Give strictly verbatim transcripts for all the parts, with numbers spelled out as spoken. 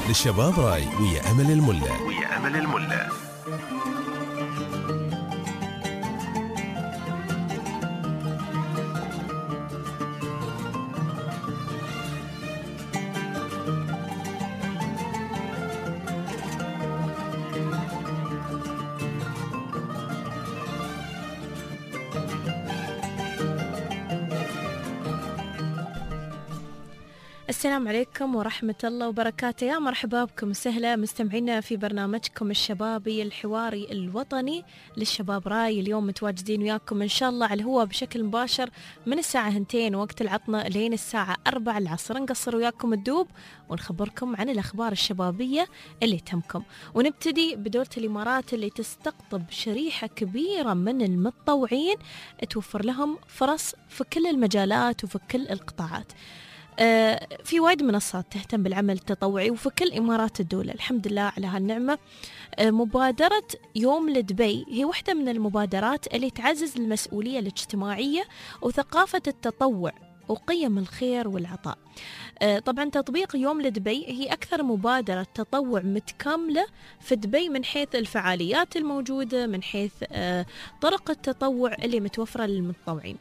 للشباب راي ويا أمل الملا ويا أمل الملا. السلام عليكم ورحمة الله وبركاته. يا مرحبا بكم وسهلا مستمعينا في برنامجكم الشبابي الحواري الوطني للشباب راي. اليوم متواجدين وياكم إن شاء الله على الهواء بشكل مباشر من الساعة هنتين وقت العطنة لين الساعة أربع العصر. نقصر وياكم الدوب ونخبركم عن الأخبار الشبابية اللي تهمكم، ونبتدي بدولة الإمارات اللي تستقطب شريحة كبيرة من المتطوعين توفر لهم فرص في كل المجالات وفي كل القطاعات. آه في وايد منصات تهتم بالعمل التطوعي وفي كل إمارات الدولة، الحمد لله على هالنعمة. آه مبادرة يوم لدبي هي واحدة من المبادرات اللي تعزز المسؤولية الاجتماعية وثقافة التطوع وقيم الخير والعطاء. آه طبعا تطبيق يوم لدبي هي أكثر مبادرة تطوع متكاملة في دبي من حيث الفعاليات الموجودة، من حيث آه طرق التطوع اللي متوفرة للمتطوعين.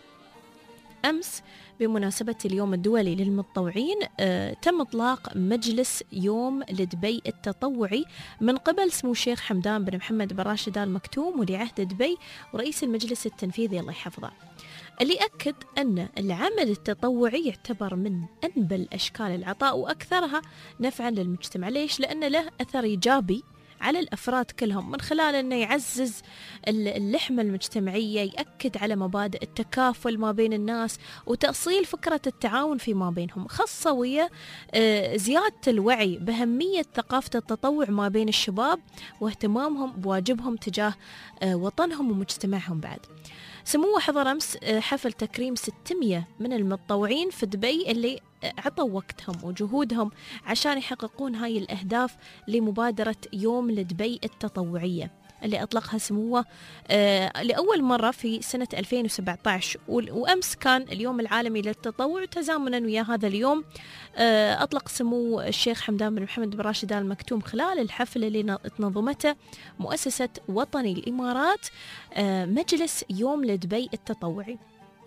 أمس بمناسبة اليوم الدولي للمتطوعين آه، تم إطلاق مجلس يوم لدبي التطوعي من قبل سمو الشيخ حمدان بن محمد بن راشد آل مكتوم ولي عهد دبي ورئيس المجلس التنفيذي الله يحفظه، اللي أكد أن العمل التطوعي يعتبر من أنبل أشكال العطاء وأكثرها نفعا للمجتمع. ليش؟ لأن له أثر إيجابي على الأفراد كلهم من خلال أنه يعزز اللحمة المجتمعية، يأكد على مبادئ التكافل ما بين الناس وتأصيل فكرة التعاون فيما بينهم، خاصة ويا زيادة الوعي بأهمية ثقافة التطوع ما بين الشباب واهتمامهم بواجبهم تجاه وطنهم ومجتمعهم. بعد سموه حضر أمس حفل تكريم ستمية من المتطوعين في دبي اللي عطوا وقتهم وجهودهم عشان يحققون هاي الأهداف لمبادرة يوم لدبي التطوعية اللي أطلقها سموه آه لأول مرة في سنة ألفين وسبعة عشر، وأمس كان اليوم العالمي للتطوع تزامنا ويا هذا اليوم. آه أطلق سمو الشيخ حمدان بن محمد بن راشد آل مكتوم خلال الحفل اللي تنظمته مؤسسة وطني الإمارات آه مجلس يوم لدبي التطوعي،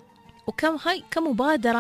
وكم هاي كمبادرة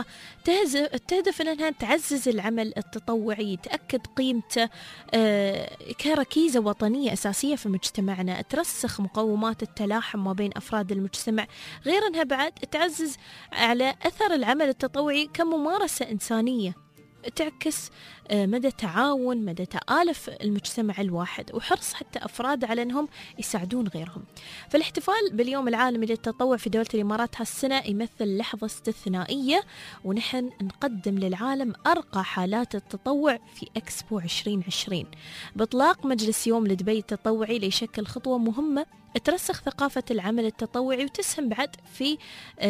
تهدف أنها تعزز العمل التطوعي، تأكد قيمته آه كركيزة وطنية أساسية في مجتمعنا، ترسخ مقومات التلاحم ما بين أفراد المجتمع، غير أنها بعد تعزز على أثر العمل التطوعي كممارسة إنسانية تعكس مدى تعاون مدى تآلف المجتمع الواحد وحرص حتى أفراد على أنهم يساعدون غيرهم. فالاحتفال باليوم العالمي للتطوع في دولة الإمارات هالسنة يمثل لحظة استثنائية، ونحن نقدم للعالم أرقى حالات التطوع في إكسبو عشرين عشرين بإطلاق مجلس يوم لدبي التطوعي ليشكل خطوة مهمة ترسخ ثقافة العمل التطوعي وتسهم بعد في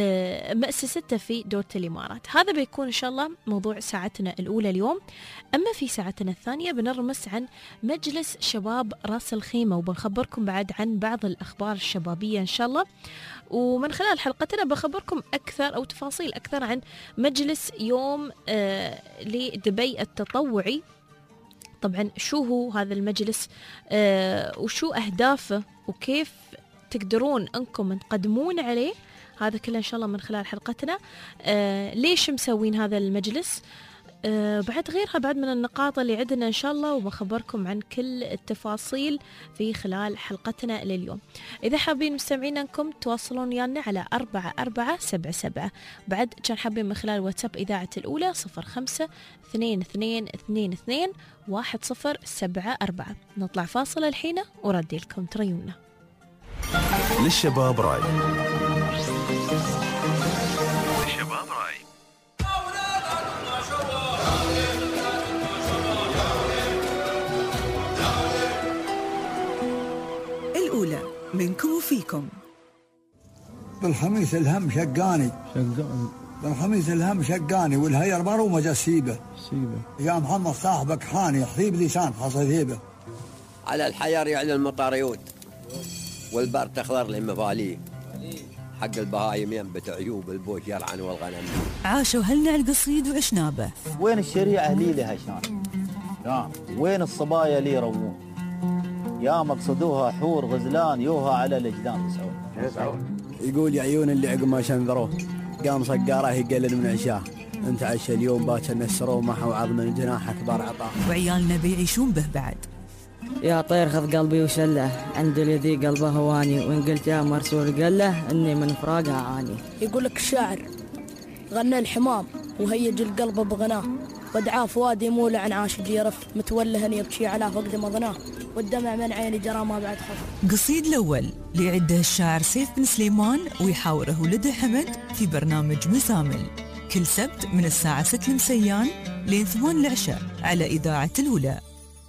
مؤسسته في دولة الإمارات. هذا بيكون إن شاء الله موضوع ساعتنا الأولى اليوم. أما في ساعتنا الثانية بنرمس عن مجلس شباب راس الخيمة، وبنخبركم بعد عن بعض الأخبار الشبابية إن شاء الله، ومن خلال حلقتنا بخبركم أكثر أو تفاصيل أكثر عن مجلس يوم آه لدبي التطوعي. طبعا شو هو هذا المجلس آه وشو أهدافه وكيف تقدرون أنكم تقدمون عليه، هذا كله إن شاء الله من خلال حلقتنا. آه ليش مسوين هذا المجلس، آه بعد غيرها بعد من النقاط اللي عندنا إن شاء الله، وبخبركم عن كل التفاصيل في خلال حلقتنا لليوم. إذا حابين مستمعين أنكم تواصلون يانا على أربعة أربعة سبعة سبعة، بعد كان حابين من خلال واتساب إذاعة الأولى صفر خمسة اثنين اثنين اثنين اثنين واحد صفر سبعة أربعة. نطلع فاصل الحين وردي لكم تريونا. للشباب راي للشباب راي الأولى منكم وفيكم. بالخميس الهم شقاني شقاني بالخميس الهم شقاني والهير مرو مجسيبه سيبه يا محمد صاحبك حاني حبيب لسان حصيبه على الحيار يعلى المطار يود والبر تخضر للمفاليه حق البهايم ينبت عيوب البوش يرعن والغنم. عاشوا هلنا القصيد وعشنا به. وين الشريعة لي لها شان نعم. وين الصبايا اللي يروون؟ يا مقصدوها حور غزلان يوها على الأجدان تسعون. يقول يا عيون اللي عقب ما شنذروه قام صقاره يقلل من عشاه. انت عشا اليوم باكر نسروه محو عظم من جناح اكبر عطاه. وعيالنا بيعيشون به بعد. يا طير خذ قلبي وشله، عند الذي قلبه هواني، وان قلت يا مرسول قله اني من فراقها عاني. يقول لك الشاعر غنى الحمام وهيج القلب بغناه، ودعاه فؤادي مولع عن عاشق يرف، متولها يبكي على فقد مضناه، والدمع من عيني جرى ما بعد خف. قصيد الأول ليعده الشاعر سيف بن سليمان ويحاوره ولده حمد في برنامج مزامل كل سبت من الساعة ستة المسيان لين ثمان العشاء على إذاعة الأولى.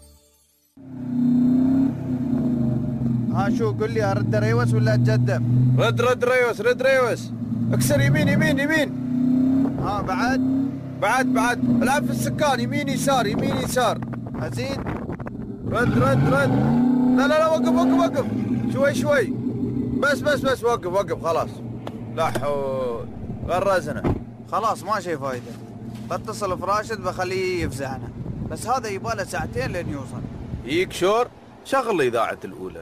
ها شو قل لي أرد ريوس ولا أتقدم؟ رد رد ريوس رد ريوس. اكسر يمين يمين يمين. ها بعد بعد بعد العب في السكان يمين يسار يمين يسار. أزيد. رد رد رد. لا لا لا وقف وقف وقف شوي شوي بس بس بس وقف وقف خلاص. لا حول غرزنا خلاص ما شي فايدة. بتصل فراشد بخليه يفزعنا، بس هذا يباله ساعتين لين يوصل. ييك شور شغل إذاعة الأولى.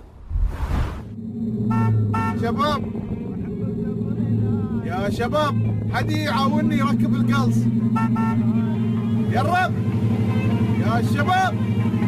شباب يا شباب حد يعاوني يركب القلص. يا يا شباب.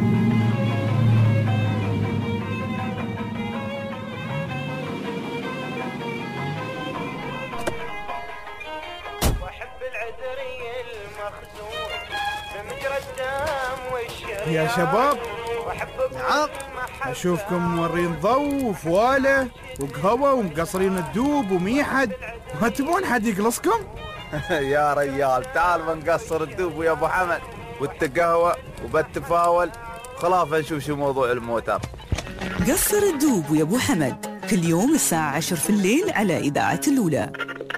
يا شباب نعم اشوفكم مورين ضو وفواله وقهوه ومقصرين الدوب وميحد، ما تبون حد يقلصكم؟ يا ريال تعال بنقصر الدوب ويا ابو حمد والتقهوه وبالتفاول خلاف نشوف شو موضوع الموتر. قصر الدوب ويا ابو حمد كل يوم الساعة عشر في الليل على إذاعة الأولى.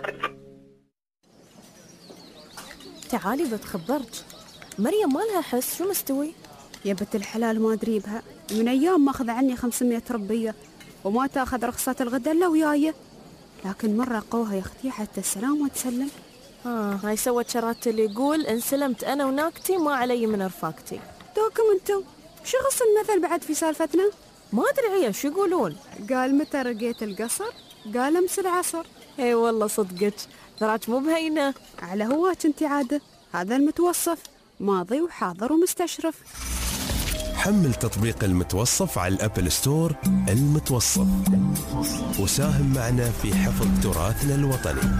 تعالي بتخبرك مريم ما لها حس، شو مستوي؟ يا بنت الحلال ما أدري بها، من أيام ماخذ عني خمسمية ربية وما تاخذ رخصة الغدا إلا وياي، لكن مرة قوها يا أختي حتى السلام وتسلم. آه هاي سوت شرات اللي يقول إن سلمت أنا وناكتي ما علي من رفاقتي. دوكم أنتم شو غص المثل بعد في سالفتنا؟ ما أدري هي شو يقولون. قال متى رقيت القصر؟ قال أمس العصر. اي والله صدقك تراك مو بهينة. على هواك انت عادة، هذا المتوصف ماضي وحاضر ومستشرف. حمل تطبيق المتوصف على الأبل ستور. المتوصف وساهم معنا في حفظ تراثنا الوطني.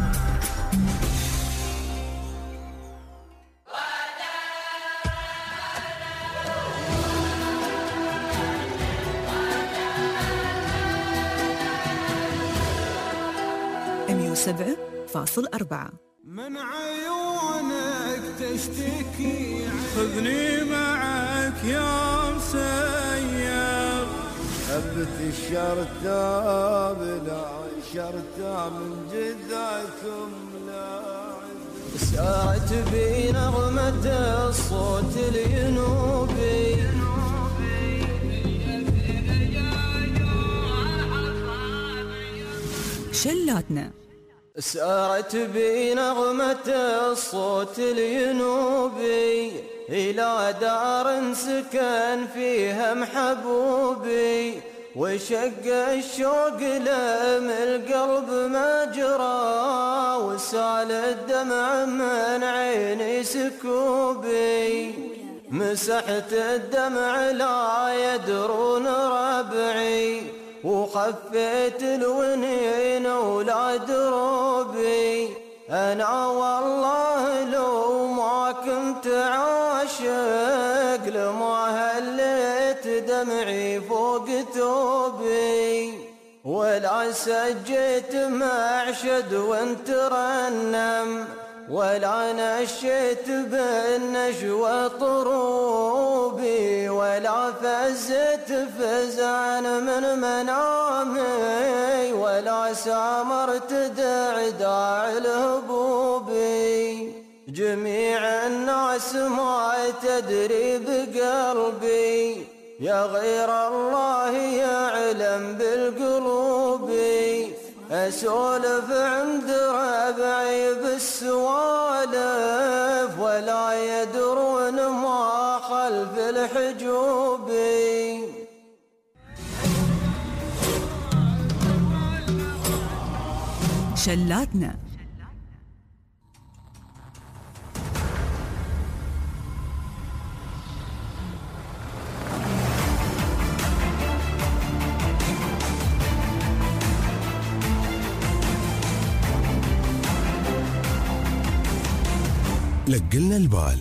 مية وسبعة فاصل أربعة. من عيونك تشتكي خذني معك يا مسير. ثبت الشرطة بلا شرطة من جذعكم لاعب. سارت بي نغمة الصوت الينوبي. شلاتنا سارت بي نغمة الصوت الينوبي إلى دار سكن فيها محبوبي، وشق الشوق لم القلب مجرى، وسال الدمع من عيني سكوبي. مسحت الدمع لا يدرون ربعي، وخفيت الونين ولا دروبي. أنا والله لو ما كنت عاشق لما هليت دمعي فوق توبي، ولا سجيت معشد وانت رنم، ولا نشيت بالنجوى طروبي، ولا فزت فزعا من منامي، ولا سامرت دعداع الهبوبي. جميع الناس ما تدري بقلبي، يا غير الله يعلم بالقلوب. أسولف عند ربعي بالسوالف، ولا يدرون ما خلف حجوبي. شلاتنا لقلنا البال.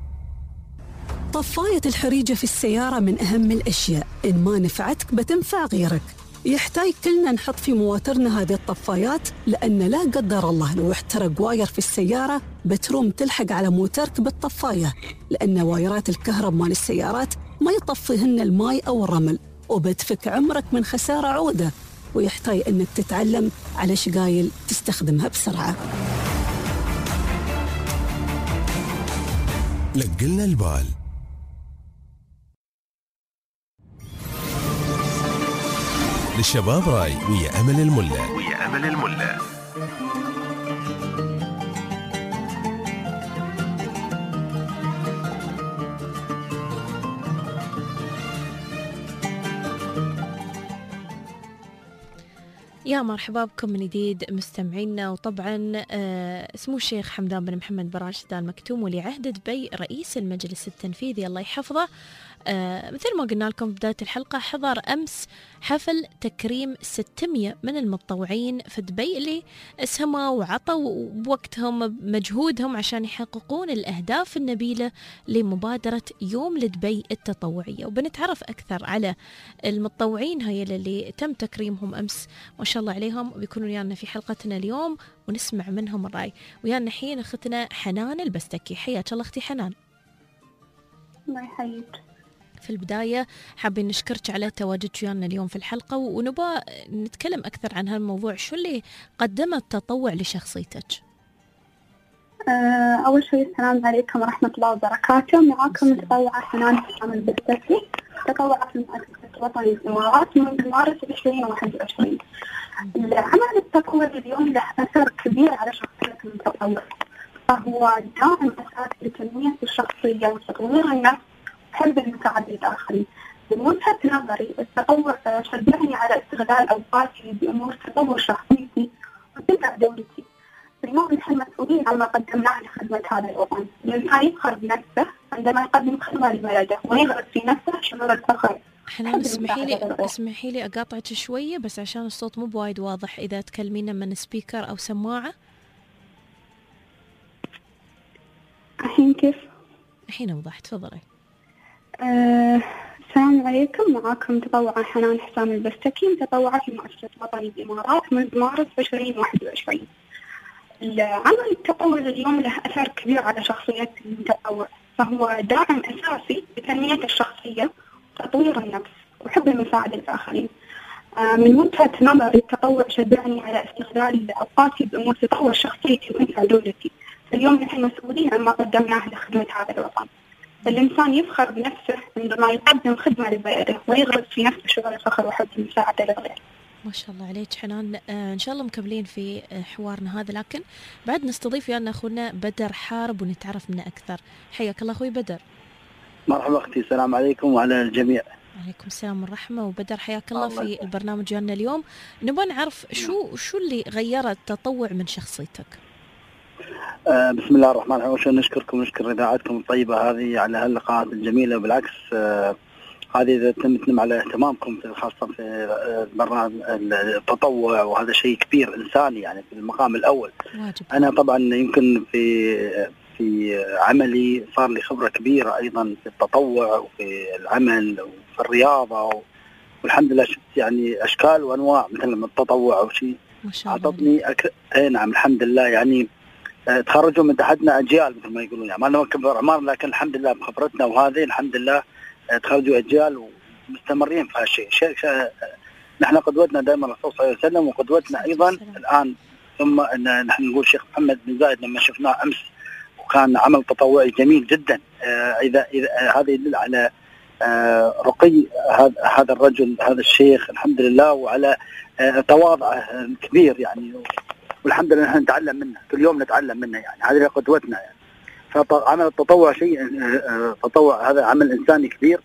طفاية الحريجة في السيارة من أهم الأشياء، إن ما نفعتك بتنفع غيرك. يحتاج كلنا نحط في مواترنا هذه الطفايات، لأن لا قدر الله لو احترق واير في السيارة بتروم تلحق على موترك بالطفاية، لأن وايرات الكهرب مال السيارات ما يطفيهن الماء أو الرمل، وبتفك عمرك من خسارة عودة، ويحتاج أنك تتعلم على شقايل تستخدمها بسرعة. لقلنا البال. للشباب راي ويا أمل الملة. ويا أمل الملة. يا مرحبا بكم من جديد مستمعينا. وطبعا آه سمو الشيخ حمدان بن محمد بن راشد آل مكتوم ولي عهد دبي رئيس المجلس التنفيذي الله يحفظه، آه مثل ما قلنا لكم بداية الحلقة، حضر أمس حفل تكريم ستمية من المتطوعين في دبي اللي اسهموا وعطوا بوقتهم بمجهودهم عشان يحققون الأهداف النبيلة لمبادرة يوم لدبي التطوعية. وبنتعرف أكثر على المتطوعين هاي اللي تم تكريمهم أمس ما شاء الله عليهم، وبيكونوا ويانا في حلقتنا اليوم ونسمع منهم الرأي. ويانا الحين أختنا حنان البستكي. حياك الله أختي حنان. الله يحييك. في البداية حابين نشكرك على تواجدك ويانا اليوم في الحلقة، ونبغى نتكلم أكثر عن هالموضوع. شو اللي قدم التطوع لشخصيتك؟ أه أول شيء السلام عليكم ورحمة الله وبركاته. معاكم متطوعة حنان البستكي، متطوعة في مؤسسة وطني الإمارات من مارس عشرين واحد وعشرين. العمل التطوعي اليوم له أثر كبير على شخصية المتطوع، فهو داعم أساسي لتنمية الشخصية وتطوير النفس وحب المساعدة للآخرين. من وجهة نظري التطوع شجعني على استغلال أوقاتي بأمور تطور شخصيتي وتنفع دولتي. اليوم نحن مسؤولين عما قدمناه لخدمة هذا الوطن. الإنسان يفخر بنفسه عندما يقدم خدمة لبلده ويغرس في نفسه شعور الفخر. حنان اسمحي لي اسمحي لي أقاطعك شوية بس عشان الصوت مو بوايد واضح، إذا تكلمينا من سبيكر أو سماعة. الحين كيف؟ الحين أوضح، تفضلي. أه السلام عليكم. معاكم متطوعة حنان حسام البستكي، متطوعة في مؤسسة وطني الإمارات من مارس عشرين واحد وعشرين. العمل التطوعي اليوم له أثر كبير على شخصية المتطوع، فهو داعم أساسي لتنمية الشخصية وتطوير النفس وحب المساعدة للآخرين. من وجهة نظري التطوع شجعني على استغلال أوقاتي بأمور تطور شخصيتي وتنفع دولتي. اليوم نحن مسؤولين عما قدمناه لخدمة هذا الوطن. الإنسان يفخر بنفسه عندما يقدم خدمة لبلده ويغرس في نفسه شعور الفخر وحب المساعدة للغير. ما شاء الله عليك حنان. آه إن شاء الله مكملين في آه حوارنا هذا، لكن بعد نستضيف ويانا أخونا بدر حارب ونتعرف منه أكثر. حياك الله أخوي بدر. مرحبا أختي، السلام عليكم وعلى الجميع. عليكم السلام والرحمة. وبدر حياك الله في البرنامج ويانا اليوم. نبغى نعرف شو شو اللي غير التطوع من شخصيتك؟ آه بسم الله الرحمن الرحيم. وشو نشكركم ونشكر إذاعتكم الطيبة هذه على هاللقاءات الجميلة. بالعكس آه هذه إذا تمتم على اهتمامكم في خاصة في برنامج التطوع، وهذا شيء كبير إنساني يعني في المقام الأول. واجب. أنا طبعا يمكن في في عملي صار لي خبرة كبيرة أيضا في التطوع وفي العمل وفي الرياضة، والحمد لله شفت يعني أشكال وأنواع مثل التطوع وشيء أعطتني أك... أي نعم الحمد لله. يعني تخرجوا من تحتنا أجيال مثل ما يقولون، يعني ما لنا كبر عمار، لكن الحمد لله بخبرتنا وهذه الحمد لله تخرجوا أجيال ومستمرين في هالشيء. شيء نحن قدوتنا دائما الرسول صلى الله عليه وسلم، وقدوتنا أيضا الآن ثم أن نحن نقول شيخ محمد بن زايد لما شفناه أمس وكان عمل تطوعي جميل جدا. إذا إذا هذا يدل على رقي هذا هذا الرجل هذا الشيخ الحمد لله، وعلى تواضعه الكبير يعني، والحمد لله نحن نتعلم منه كل يوم نتعلم منه، يعني هذه قدوتنا يعني. فعمل التطوع شيء تطوع هذا عمل إنساني كبير.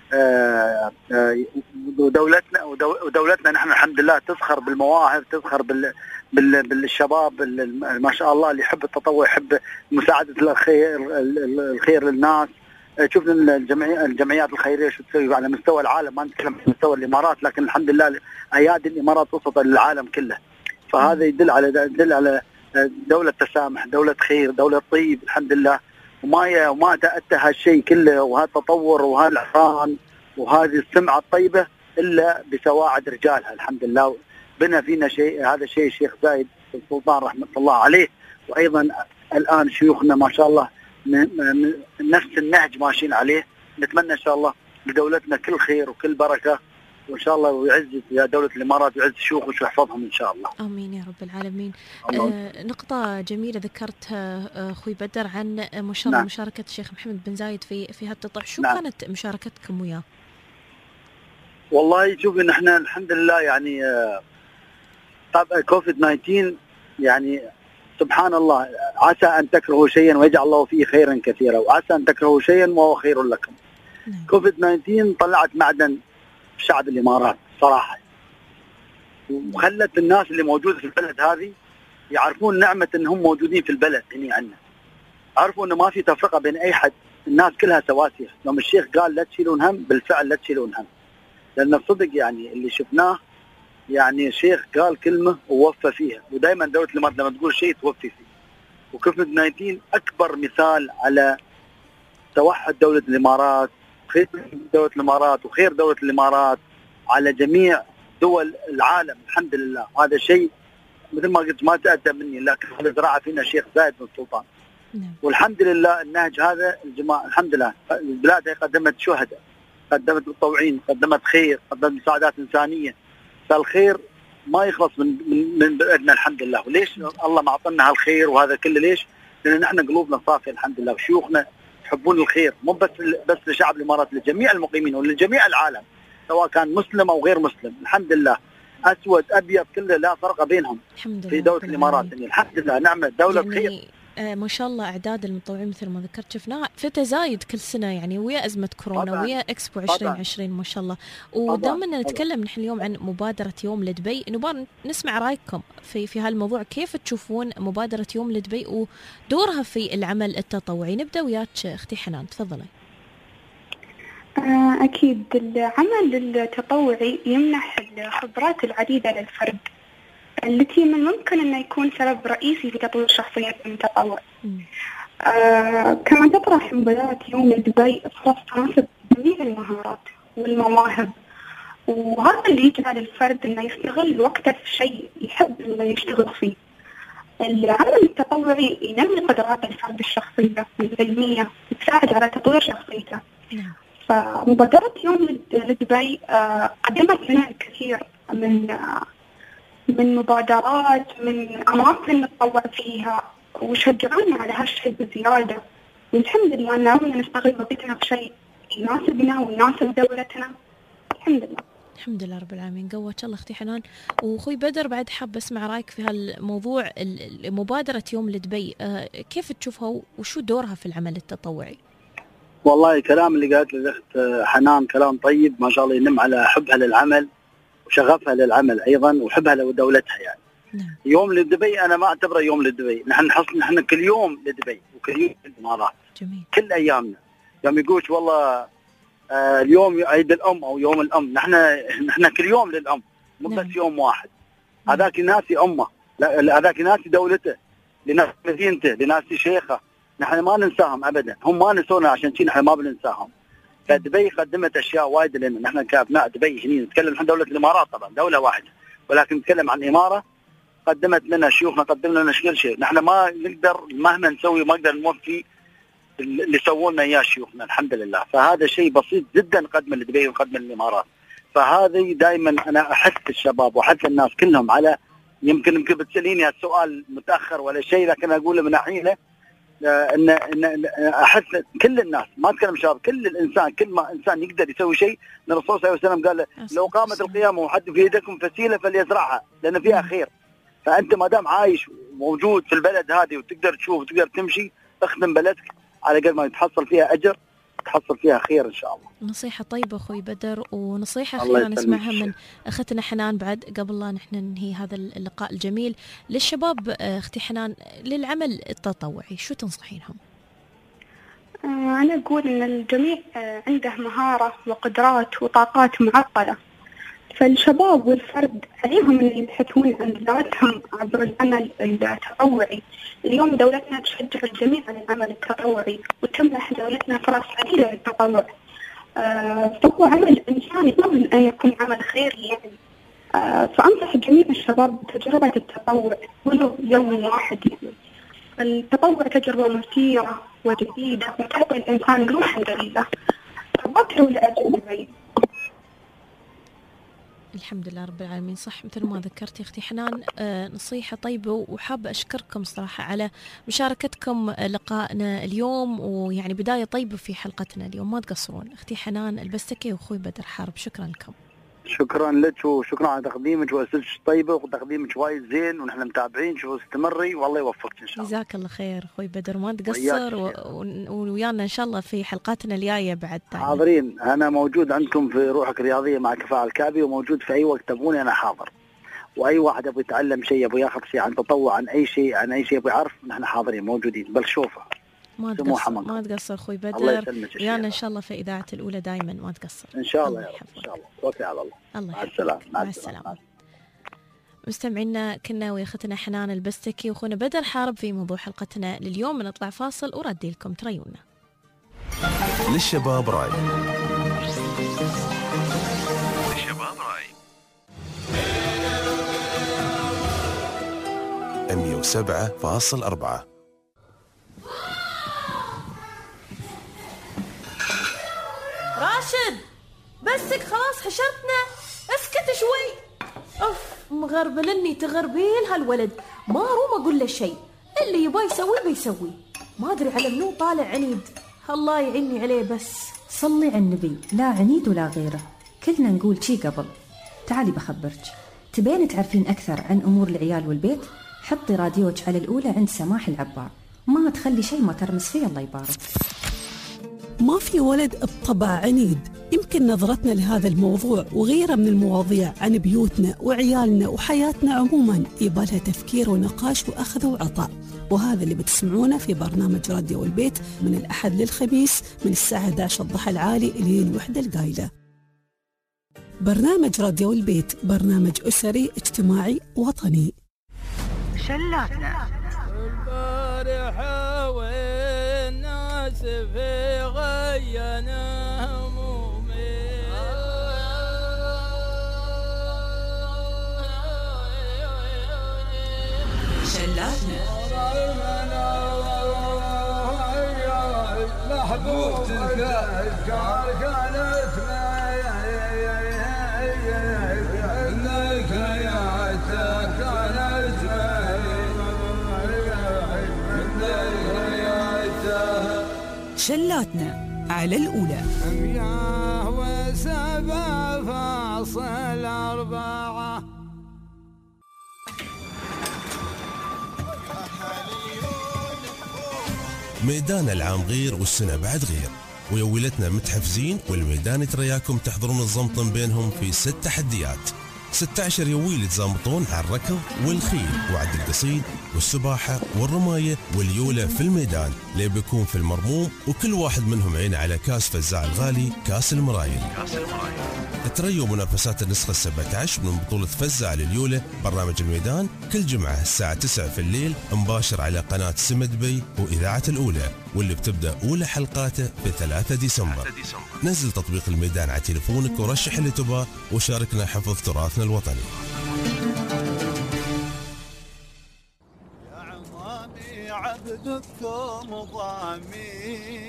ودولتنا ودولتنا نحن الحمد لله تزخر بالمواهب، تزخر بال بالشباب ما شاء الله اللي يحب التطوع، يحب مساعدة الخير الخير للناس. شفنا الجمعيات الجمعيات الخيريه شو تسوي على مستوى العالم، ما نتكلم عن مستوى الامارات، لكن الحمد لله ايادي الامارات وصلت للعالم كله. فهذا يدل على يدل على دوله تسامح، دوله خير، دوله طيب الحمد لله. وما وما تاتى هالشيء كله وهذا التطور وهذا العفان وهذه السمعه الطيبه الا بسواعد رجالها الحمد لله. بنى فينا شيء، هذا الشيء الشيخ زايد السلطان رحمه الله عليه، وايضا الان شيوخنا ما شاء الله نفس النهج ماشيين عليه. نتمنى ان شاء الله لدولتنا كل خير وكل بركه، وان شاء الله ويعز يا دوله الامارات ويعز شيوخ ويحفظهم ان شاء الله. امين يا رب العالمين. آه نقطه جميله ذكرتها اخوي بدر عن ما شاء الله نعم. مشاركه الشيخ محمد بن زايد في في هالتطوع، شو نعم. كانت مشاركتكم وياه؟ والله شوفي نحن الحمد لله يعني طبعا كوفيد تسعة عشر يعني سبحان الله، عسى أن تكرهوا شيئا ويجعل الله فيه خيرا كثيرا، وعسى أن تكرهوا شيئا وهو خير لكم. كوفيد تسعة عشر طلعت معدن شعب الإمارات صراحة، وخلت الناس اللي موجودة في البلد هذه يعرفون نعمة أنهم موجودين في البلد هنا عندنا. عرفوا أنه ما في تفرقة بين أي حد، الناس كلها سواسية. يوم الشيخ قال لا تشيلون هم، بالفعل لا تشيلون هم، لأن الصدق يعني اللي شفناه يعني الشيخ قال كلمة ووفى فيها، ودائما دولة الإمارات لما تقول شيء توفي فيه. وكوفيد تسعة عشر أكبر مثال على توحد دولة الإمارات، خير دولة الإمارات وخير دولة الإمارات على جميع دول العالم الحمد لله. وهذا شيء مثل ما قلت ما تأتى مني، لكن هذا زرعه فينا الشيخ زايد بن سلطان. والحمد لله النهج هذا الجماعة الحمد لله البلاد قدمت شهداء، قدمت متطوعين، قدمت خير، قدمت مساعدات إنسانية. فالخير ما يخلص من من من بلدنا الحمد لله. وليش الله ما عطنا هالخير وهذا كله؟ ليش؟ لأن نحن قلوبنا صافية الحمد لله، وشيوخنا يحبون الخير، مو بس بس لشعب الإمارات، لجميع المقيمين ولجميع العالم، سواء كان مسلم أو غير مسلم. الحمد لله أسود أبيض كله لا فرق بينهم في دولة الإمارات. يعني الحمد لله نعمة دولة يعني خير. آه ما شاء الله أعداد المتطوعين مثل ما ذكرت شفناها في تزايد كل سنة، يعني ويا أزمة كورونا طبعاً. ويا إكسبو عشرين عشرين ما شاء الله. ودائما نتكلم نحن اليوم عن مبادرة يوم لدبي، نبغى نسمع رأيكم في في هالموضوع. كيف تشوفون مبادرة يوم لدبي ودورها في العمل التطوعي؟ نبدأ وياك أختي حنان، تفضلي. أكيد العمل التطوعي يمنح الخبرات العديدة للفرد التي من الممكن أن يكون سبب رئيسي في تطوير شخصية المتطوع. آه كما تطرح مبادرة يوم لدبي فرص تناسب جميع المهارات والمواهب، وهذا اللي يجعل الفرد أنه يستغل وقته في شيء يحب أنه يشتغل فيه. العمل التطوعي ينمي قدرات الفرد الشخصية والعلمية، يساعد على تطوير شخصيته. فمبادرة يوم لدبي آه قدمت لنا الكثير من آه من مبادرات، من أماكن نتطوع فيها، وشجعونا على هالشيء بزيادة. والحمد لله أننا نستغل وقتنا في شيء يناسبنا ويناسب دولتنا الحمد لله. الحمد لله رب العالمين. قوّت الله أختي حنان. وأخوي بدر بعد حاب أسمع رأيك في هالموضوع، مبادرة يوم لدبي كيف تشوفها وشو دورها في العمل التطوعي؟ والله الكلام اللي قالت الأخت حنان كلام طيب ما شاء الله، ينم على حبها للعمل وشغفها للعمل أيضا وحبها لدولتها. يعني نعم. يوم لدبي أنا ما أعتبره يوم لدبي، نحن نحس نحن كل يوم لدبي وكل يوم الإمارات. جميل. كل أيامنا يوم يقولش والله آه اليوم عيد الأم أو يوم الأم، نحن نحن كل يوم للأم، مو نعم. بس يوم واحد. نعم. هذاك ناسي أمه، هذاك ناسي دولته، لناسي مدينته، لناسي شيخه. نحن ما ننساهم أبدا، هم ما نسونا عشان شيء نحن ما بننساهم. فدبي قدمت أشياء وايد لنا، نحن كأبناء دبي هني نتكلم عن دولة الإمارات طبعا دولة واحدة، ولكن نتكلم عن إمارة قدمت لنا شيوخنا، قدم لنا كل شيء. نحن ما نقدر مهما نسوي ما نقدر نوفي اللي سووا لنا إياه شيوخنا الحمد لله. فهذا شيء بسيط جدا قدم لدبي وقدم للإمارات. فهذه دائما أنا أحث الشباب وأحث الناس كلهم على، يمكن يمكن بتسأليني هالسؤال متأخر ولا شيء، لكن أقوله من حينه ان ان احس كل الناس، ما اتكلم شباب، كل الانسان كل ما انسان يقدر يسوي شيء. الرسول صلى الله عليه وسلم قال لو قامت القيامه وحد في يدكم فسيله فليزرعها لان فيها خير. فانت ما دام عايش موجود في البلد هذه وتقدر تشوف وتقدر تمشي، اخدم بلدك على قد ما يتحصل فيها أجر تحصل فيها خير إن شاء الله. نصيحة طيبة أخوي بدر، ونصيحة أخيرة نسمعها من أختنا حنان بعد قبل لا نحن ننهي هذا اللقاء الجميل للشباب. أختي حنان، للعمل التطوعي شو تنصحينهم؟ أنا أقول إن الجميع عنده مهارة وقدرات وطاقات معقدة، فالشباب والفرد عليهم أن يبحثون عن ذاتهم عبر العمل التطوعي. اليوم دولتنا تشجع الجميع على العمل التطوعي وتمنح دولتنا فرص عديدة للتطوع، آه فهو عمل إنساني قبل أن يكون عمل خيري يعني. آه فأنصح جميع الشباب بتجربة التطوع ولو يوم واحد يعني. التطوع تجربة مثيرة وجديدة وتعطي الإنسان روحا جديدة، فبكروا لأجل العيد. الحمد لله رب العالمين. صح مثل ما ذكرتي أختي حنان، آه نصيحة طيبة، وحابة أشكركم صراحة على مشاركتكم لقائنا اليوم، ويعني بداية طيبة في حلقتنا اليوم. ما تقصرون أختي حنان البستكي وأخوي بدر حارب، شكرا لكم. شكرا لك وشكرا على تقديمك وأسئلتك طيبة وتقديمك وايد زين، ونحن متابعين. شوفوا استمري والله يوفقك إن شاء الله. جزاك الله خير أخوي بدر، ما تقصر ويانا إن شاء الله في حلقاتنا الجاية بعد. حاضرين، أنا موجود عندكم في روحك الرياضية مع كفاءة الكابي، وموجود في أي وقت تبغوني أنا حاضر. وأي واحد يبغى يتعلم شيء، يبغى ياخذ شيء عن تطوع، عن أي شيء عن أي شيء يبغى يعرف، نحن حاضرين موجودين. بل شوفه ما تقصر ما تقصر أخوي بدر، ويانا إن شاء الله في إذاعة الأولى دائما ما تقصر إن شاء الله. يا رب إن شاء الله. توكل على الله. الله مع السلامة. مع السلامة. مستمعينا كنا ويا أختنا حنان البستكي وأخونا بدر حارب في موضوع حلقتنا لليوم. نطلع فاصل وردي لكم تريونا. للشباب راي. للشباب راي مية وسبعة فاصلة أربعة. راشد بسك خلاص حشرتنا، اسكت شوي. أوف مغربلني تغربيل هالولد، ما روم أقول له شيء، اللي يبغى يسوي بيسوي، ما أدري على منو طالع عنيد. الله يعيني عليه. بس صلي على النبي، لا عنيد ولا غيره، كلنا نقول شي قبل. تعالي بخبرك، تبين تعرفين أكثر عن أمور العيال والبيت؟ حطي راديوك على الأولى عند سماح العبار، ما تخلي شيء ما ترمس فيه. الله يبارك. ما في ولد بطبع عنيد. يمكن نظرتنا لهذا الموضوع وغيره من المواضيع عن بيوتنا وعيالنا وحياتنا عموما يبالها تفكير ونقاش وأخذ وعطاء، وهذا اللي بتسمعونه في برنامج راديو البيت من الأحد للخميس من الساعة إحدى عشر الضحى العالي إلين وحدة القايلة. برنامج راديو البيت برنامج أسري اجتماعي وطني. شلاتنا البارحة والناس في غينا همومي، شلاتنا محبوبتك كانت انك شلاتنا على الأولى. مياه وسبع فاصل أربعة. ميدان العام غير والسنة بعد غير، ويولتنا متحفزين والميدان ترياكم تحضرون الزمطن بينهم في ست تحديات. ستة عشر يويل تزامطون على الركض والخيل وعد القصيد والسباحة والرماية واليولة في الميدان، ليه بيكون في المرموم، وكل واحد منهم عينه على كاس فزاع الغالي كاس المرايل. تريوا منافسات النسخة السبعة عشر من بطولة فزاع لليولة برنامج الميدان كل جمعة الساعة تسعة في الليل مباشر على قناة سمد بي وإذاعة الأولى، واللي بتبدأ أولى حلقاته في ثلاثة ديسمبر. نزل تطبيق الميدان على تليفونك ورشح اللي تباه وشاركنا حفظ تراثنا الوطني. يا عمامي عبدكم ضامي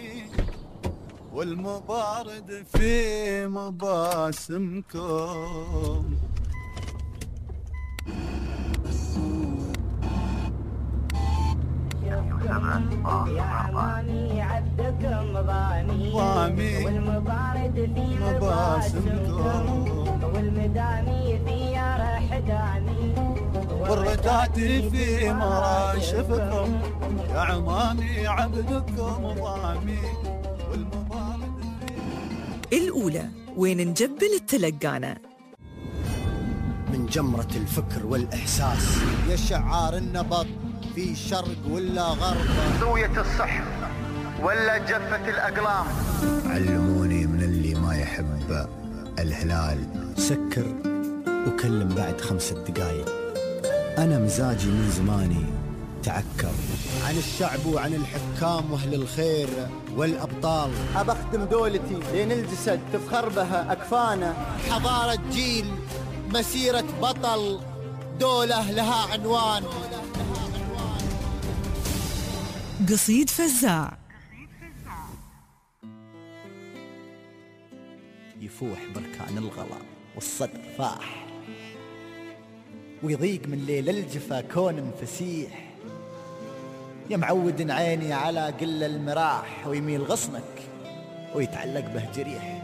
والمبارد في مباسمكم، يا عمامي عبدكم ضامي والمبارد في مباسمكم، والمداني في رحداني والردات في مراشفكم يا عمامي عبدكم ضامي. الأولى وين نجبل التلقانة من جمرة الفكر والإحساس يا شعار النبض في شرق ولا غرب، زوية الصح ولا جفة الأقلام. علموني من اللي ما يحب الهلال سكر وكلم بعد خمس دقايق. أنا مزاجي من زماني تعكر عن الشعب وعن الحكام واهل الخير والأبطال. أبخدم دولتي لين الجسد تفخر بها أكفانا. حضارة جيل مسيرة بطل دولة لها عنوان. قصيد فزاع. يفوح بركان الغلا والصدر فاح، ويضيق من ليل الجفا كون فسيح. يا معود عيني على قل المراح، ويميل غصنك ويتعلق به جريح.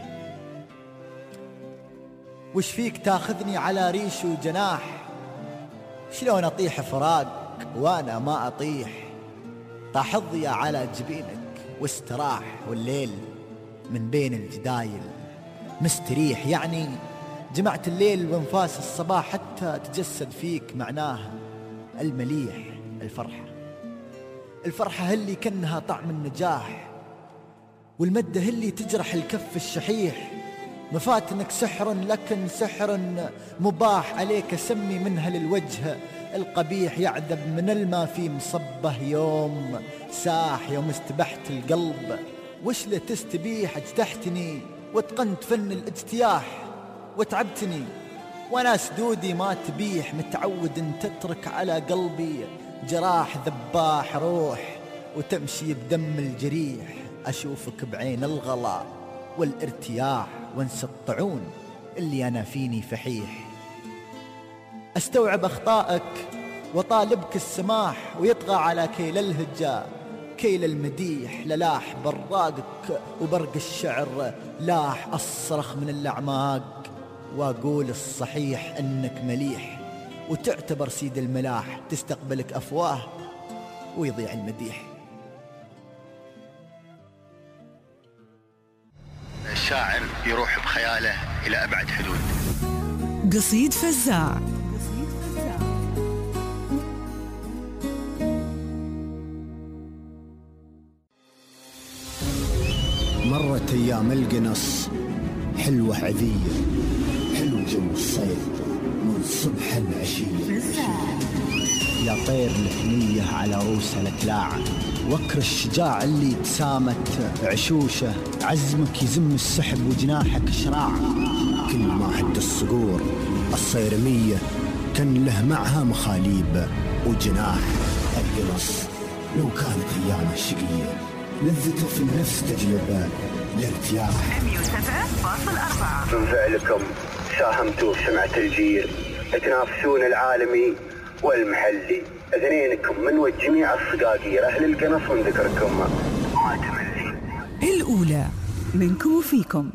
وش فيك تاخذني على ريش وجناح؟ شلون اطيح فراق وانا ما اطيح؟ طاح الضياء على جبينك واستراح، والليل من بين الجدايل مستريح. يعني جمعت الليل وانفاس الصباح حتى تجسد فيك معناها المليح. الفرحة الفرحة اللي كأنها طعم النجاح، والمدة اللي تجرح الكف الشحيح. مفاتنك سحر لكن سحر مباح عليك، سمي منها للوجه القبيح. يعذب من الماء في مصبه يوم ساح، يوم استبحت القلب وش له تستبيح. اجتحتني واتقنت فن الاجتياح وتعبتني وانا سدودي ما تبيح. متعود ان تترك على قلبي جراح ذباح روح، وتمشي بدم الجريح. اشوفك بعين الغلا والارتياح، وانسى الطعون اللي انا فيني فحيح. استوعب اخطائك وطالبك السماح، ويطغى على كيل الهجاء كيل المديح. للاح براقك وبرق الشعر لاح، أصرخ من الأعماق وأقول الصحيح أنك مليح. وتعتبر سيد الملاح، تستقبلك أفواه ويضيع المديح. الشاعر يروح بخياله إلى أبعد حدود. قصيد فزاع. مرت أيام القنص حلوة عذية، حلو جو الصيف من صبح العشية. يا طير الحنية على روس الأكلاع، وكر الشجاع اللي تسامت عشوشه. عزمك يزم السحب وجناحك شراع، كل ما هد الصقور الصيرمية كان له معها مخاليب وجناح. القنص لو كانت أيامه شقية، لذته في النفس تجلب الارتياح. مية وسبعة فاصلة أربعة. من فعلكم ساهمتوا في سمعة الجيل، تنافسون العالمي والمحلي. اثنينكم من وجميع الصقاقير أهل القنص من ذكركم ما تملي. الأولى منكم وفيكم.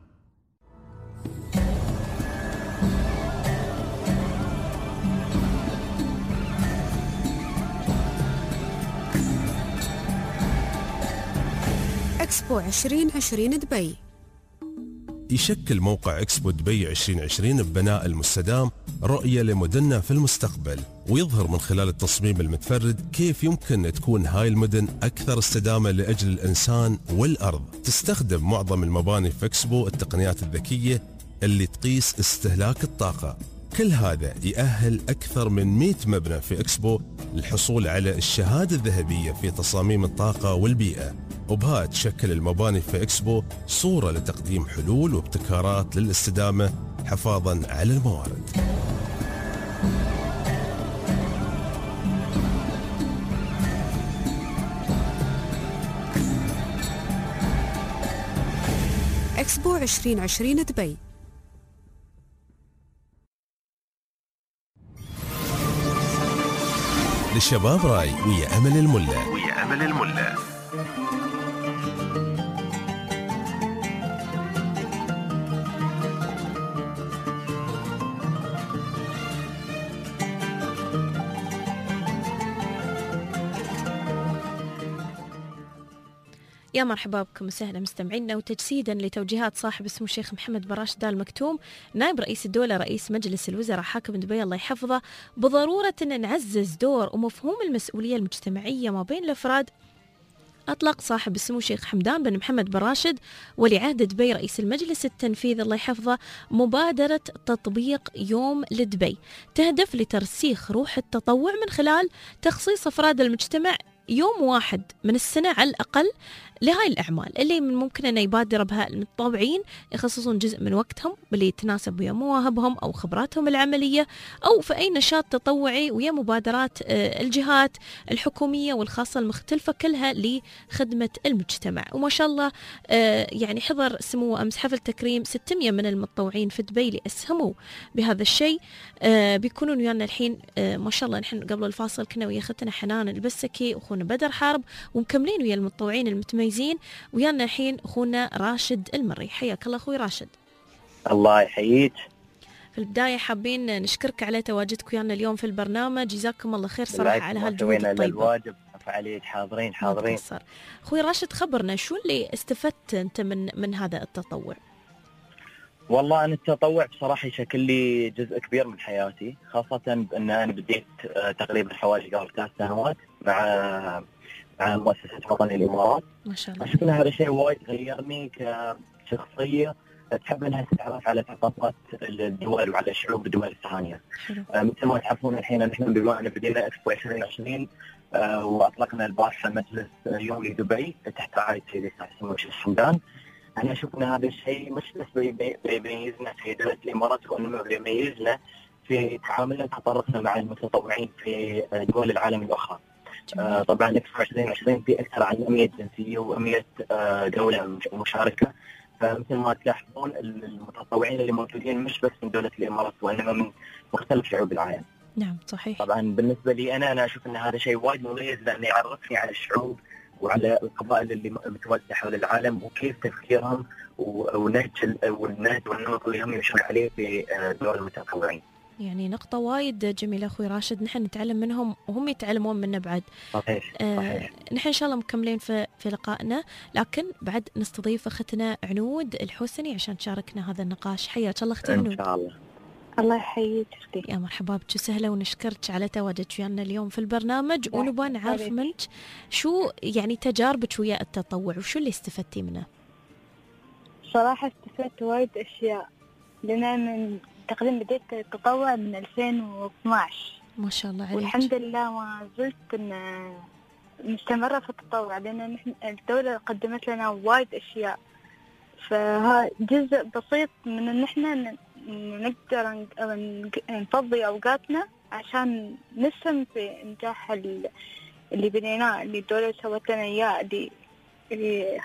إكسبو عشرين عشرين دبي. يشكل موقع إكسبو دبي عشرين عشرين ببناء المستدام رؤية لمدننا في المستقبل، ويظهر من خلال التصميم المتفرد كيف يمكن تكون هاي المدن أكثر استدامة لأجل الإنسان والأرض. تستخدم معظم المباني في إكسبو التقنيات الذكية اللي تقيس استهلاك الطاقة. كل هذا يأهل أكثر من مئة مبنى في إكسبو للحصول على الشهادة الذهبية في تصاميم الطاقة والبيئة، وبها تشكل المباني في إكسبو صورة لتقديم حلول وابتكارات للاستدامة حفاظاً على الموارد. إكسبو عشرين عشرين دبي. للشباب راي ويا أمل الملا ويا أمل الملا. يا مرحبا بكم وسهلا مستمعينا، وتجسيدا لتوجيهات صاحب السمو الشيخ محمد بن راشد آل مكتوم نائب رئيس الدولة رئيس مجلس الوزراء حاكم دبي الله يحفظه بضرورة أن نعزز دور ومفهوم المسؤولية المجتمعية ما بين الأفراد، أطلق صاحب السمو الشيخ حمدان بن محمد بن راشد ولي عهد دبي رئيس المجلس التنفيذي الله يحفظه مبادرة تطبيق يوم لدبي تهدف لترسيخ روح التطوع من خلال تخصيص أفراد المجتمع يوم واحد من السنة على الأقل لهاي الأعمال اللي من ممكن أن يبادر بها المتطوعين يخصصون جزء من وقتهم باللي يتناسب ويا مواهبهم أو خبراتهم العملية أو في أي نشاط تطوعي ويا مبادرات الجهات الحكومية والخاصة المختلفة كلها لخدمة المجتمع. وما شاء الله يعني حضر سمو أمس حفل تكريم ستمائة من المتطوعين في دبي اللي أسهموا بهذا الشيء، بيكونون ويانا الحين ما شاء الله. نحن قبل الفاصل كنا ويا أختنا حنان البسكي وأخونا بدر حارب ومكملين ويا المتطوعين المتميزين ويانا الحين أخونا راشد المري. حياك الله أخوي راشد. الله يحييك. في البداية حابين نشكرك على تواجدك ويانا اليوم في البرنامج، جزاكم الله خير صراحة على هالجهود الطيبة. الواجب فعالية حاضرين حاضرين. أخوي راشد خبرنا شو اللي استفدت أنت من من هذا التطوع؟ والله أنا التطوع بصراحة يشكل لي جزء كبير من حياتي، خاصة بأن أنا بديت تقريبا حوالي قبل ثلاث سنوات مع مع مؤسسة وطني الإمارات. ما شاء الله. أشوف أن هذا الشيء وايد غيرني كشخصية تحب أنها تتعرف على ثقافات الدول وعلى شعوب الدول الثانية. آه مثل ما تعرفون الحين نحن بما أن بدينا إكسبو عشرين عشرين آه وأطلقنا البارحة مجلس يوم لدبي تحت رعاية سيدي سمو الشيخ حمدان. أنا أشوف أن هذا الشيء مش بس بيميزنا في دولة الإمارات وإنما بيميزنا في تعاملنا وتطرقنا مع المتطوعين في دول العالم الأخرى. آه طبعا إكسبو عشرين عشرين في أكثر عن مئة جنسية ومئة آه دولة مشاركة، فمثل ما تلاحظون المتطوعين اللي موجودين مش بس من دولة الإمارات وإنما من مختلف شعوب العالم. نعم صحيح. طبعا بالنسبة لي أنا أنا أشوف أن هذا شيء وايد مميز لأنه يعرفني على الشعوب وعلى القبائل اللي متوزعة حول العالم وكيف تفكيرهم ونهج والنهج والنمط اللي هم يمشون عليه في دور المتطوعين. يعني نقطة وايد جميلة أخوي راشد، نحن نتعلم منهم وهم يتعلمون منا بعد. صحيح. آه صحيح. نحن إن شاء الله مكملين في في لقائنا، لكن بعد نستضيف أختنا عنود الحسني عشان تشاركنا هذا النقاش. حياك الله أختي عنود. إن شاء الله. الله يحييك أختي. يا مرحبا بك وسهلا، ونشكرك على تواجدك ويانا اليوم في البرنامج، ونبغى نعرف منك شو يعني تجاربك ويا التطوع وشو اللي استفدتي منه. صراحة استفدت وايد أشياء، لأن من تقريبا بديت التطوع من ألفين واثناشر. ما شاء الله عليك. والحمد لله ما زلت إن مستمرة في التطوع، لأن نحن الدولة قدمت لنا وايد أشياء، فها جزء بسيط من إن إحنا نقدر نفضي أوقاتنا عشان نسهم في إنجاح اللي بنيناه، اللي الدولة سوت لنا إياه. اللي اللي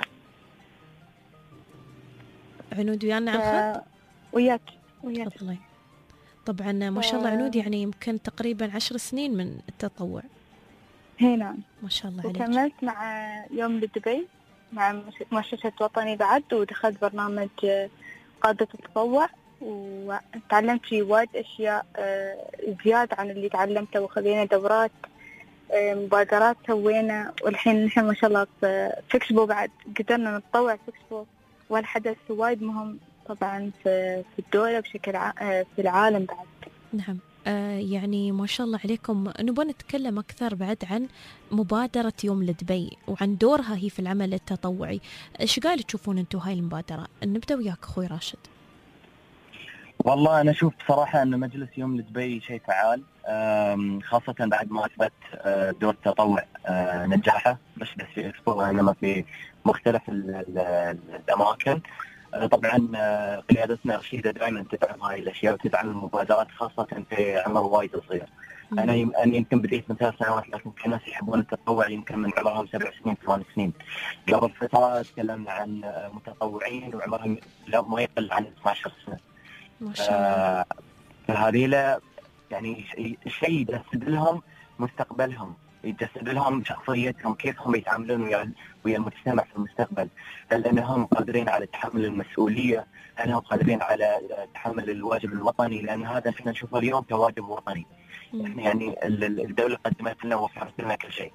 عنود ويانا على الخط؟ وياك وياك. تفضلي. طبعا ما شاء الله عنود يعني يمكن تقريبا عشر سنين من التطوع. هنا ما شاء الله عليك. وكملت مع يوم بدبي مع مؤسسة وطني بعد، ودخلت برنامج قادة التطوع وتعلمت فيه وايد أشياء زيادة عن اللي تعلمته، وخذينا دورات مبادرات سوينا، والحين نحن ما شاء الله في إكسبو بعد قدرنا نتطوع في إكسبو، والحدث وايد مهم طبعا في في الدولة بشكل ع... في العالم بعد. نعم. آه يعني ما شاء الله عليكم. نبغى نتكلم أكثر بعد عن مبادرة يوم لدبي وعن دورها هي في العمل التطوعي. إيش قاعد تشوفون أنتم هاي المبادرة؟ نبدأ وياك أخوي راشد. والله أنا أشوف بصراحة أن مجلس يوم لدبي شيء فعال، خاصة بعد ما أثبت دور التطوع نجاحه مش بس في إكسبو وإنما في مختلف الأماكن. طبعا قيادتنا رشيدة دائما تدعم هاي الأشياء وتدعم المبادرات خاصة في عمر وايد صغير. أنا أنا يمكن بديت من ثلاث سنوات، لكن في ناس يحبون التطوع يمكن من عمرهم سبع سنين ثمان سنين. قبل فترة تكلمنا عن متطوعين وعمرهم لا ما يقل عن اثنتي عشرة سنة. ما شاء الله. فهذه لا يعني شيء يجسد لهم مستقبلهم، يجسد لهم شخصيتهم، كيف هم يتعاملون ويا ويا المجتمع في المستقبل. هل انهم قادرين على تحمل المسؤوليه؟ هل هم قادرين على تحمل الواجب الوطني؟ لان هذا احنا نشوفه اليوم كواجب وطني. احنا يعني الدوله قدمت لنا ووفرت لنا كل شيء.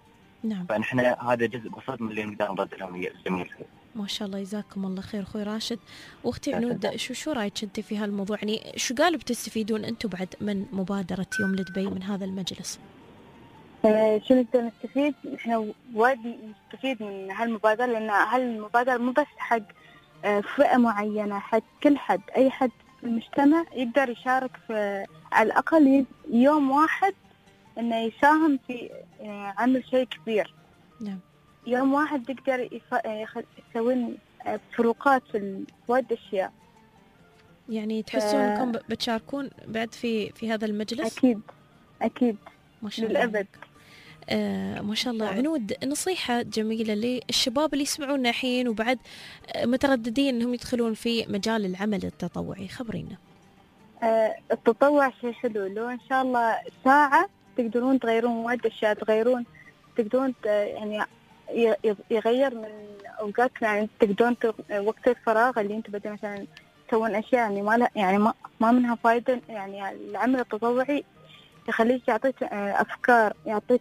نعم. فنحن هذا جزء بسيط من اللي نقدر نرد لهم الجميل. ما شاء الله، جزاكم الله خير اخوي راشد. واختي عنود، شو شو رايك انت في هالموضوع؟ يعني شو قالوا بتستفيدون انتم بعد من مبادره يوم لدبي من هذا المجلس؟ آه شو نقدر نستفيد؟ احنا وايد نستفيد من هالمبادره، لان هالمبادره مو بس حق آه فئه معينه، حق كل حد، اي حد في المجتمع يقدر يشارك في على الاقل يوم واحد انه يساهم في آه عمل شيء كبير. نعم. يوم واحد يقدر يسوي فروقات في وايد اشياء. يعني تحسون انكم ف... بتشاركون بعد في في هذا المجلس؟ اكيد اكيد ما شاء الله للابد. آه ما شاء الله. عنود، نصيحة جميلة للشباب اللي يسمعونا الحين وبعد مترددين انهم يدخلون في مجال العمل التطوعي، خبرينا. آه التطوع شيء حلو، لو ان شاء الله ساعة تقدرون تغيرون وايد اشياء، تغيرون تقدرون يعني يغير من اوقاتكم. يعني تقدرون وقت الفراغ اللي انتم بدنا مثلا تسوون اشياء يعني ما لها يعني ما, ما منها فايدة. يعني العمل التطوعي يخليك، يعطيك افكار، يعطيك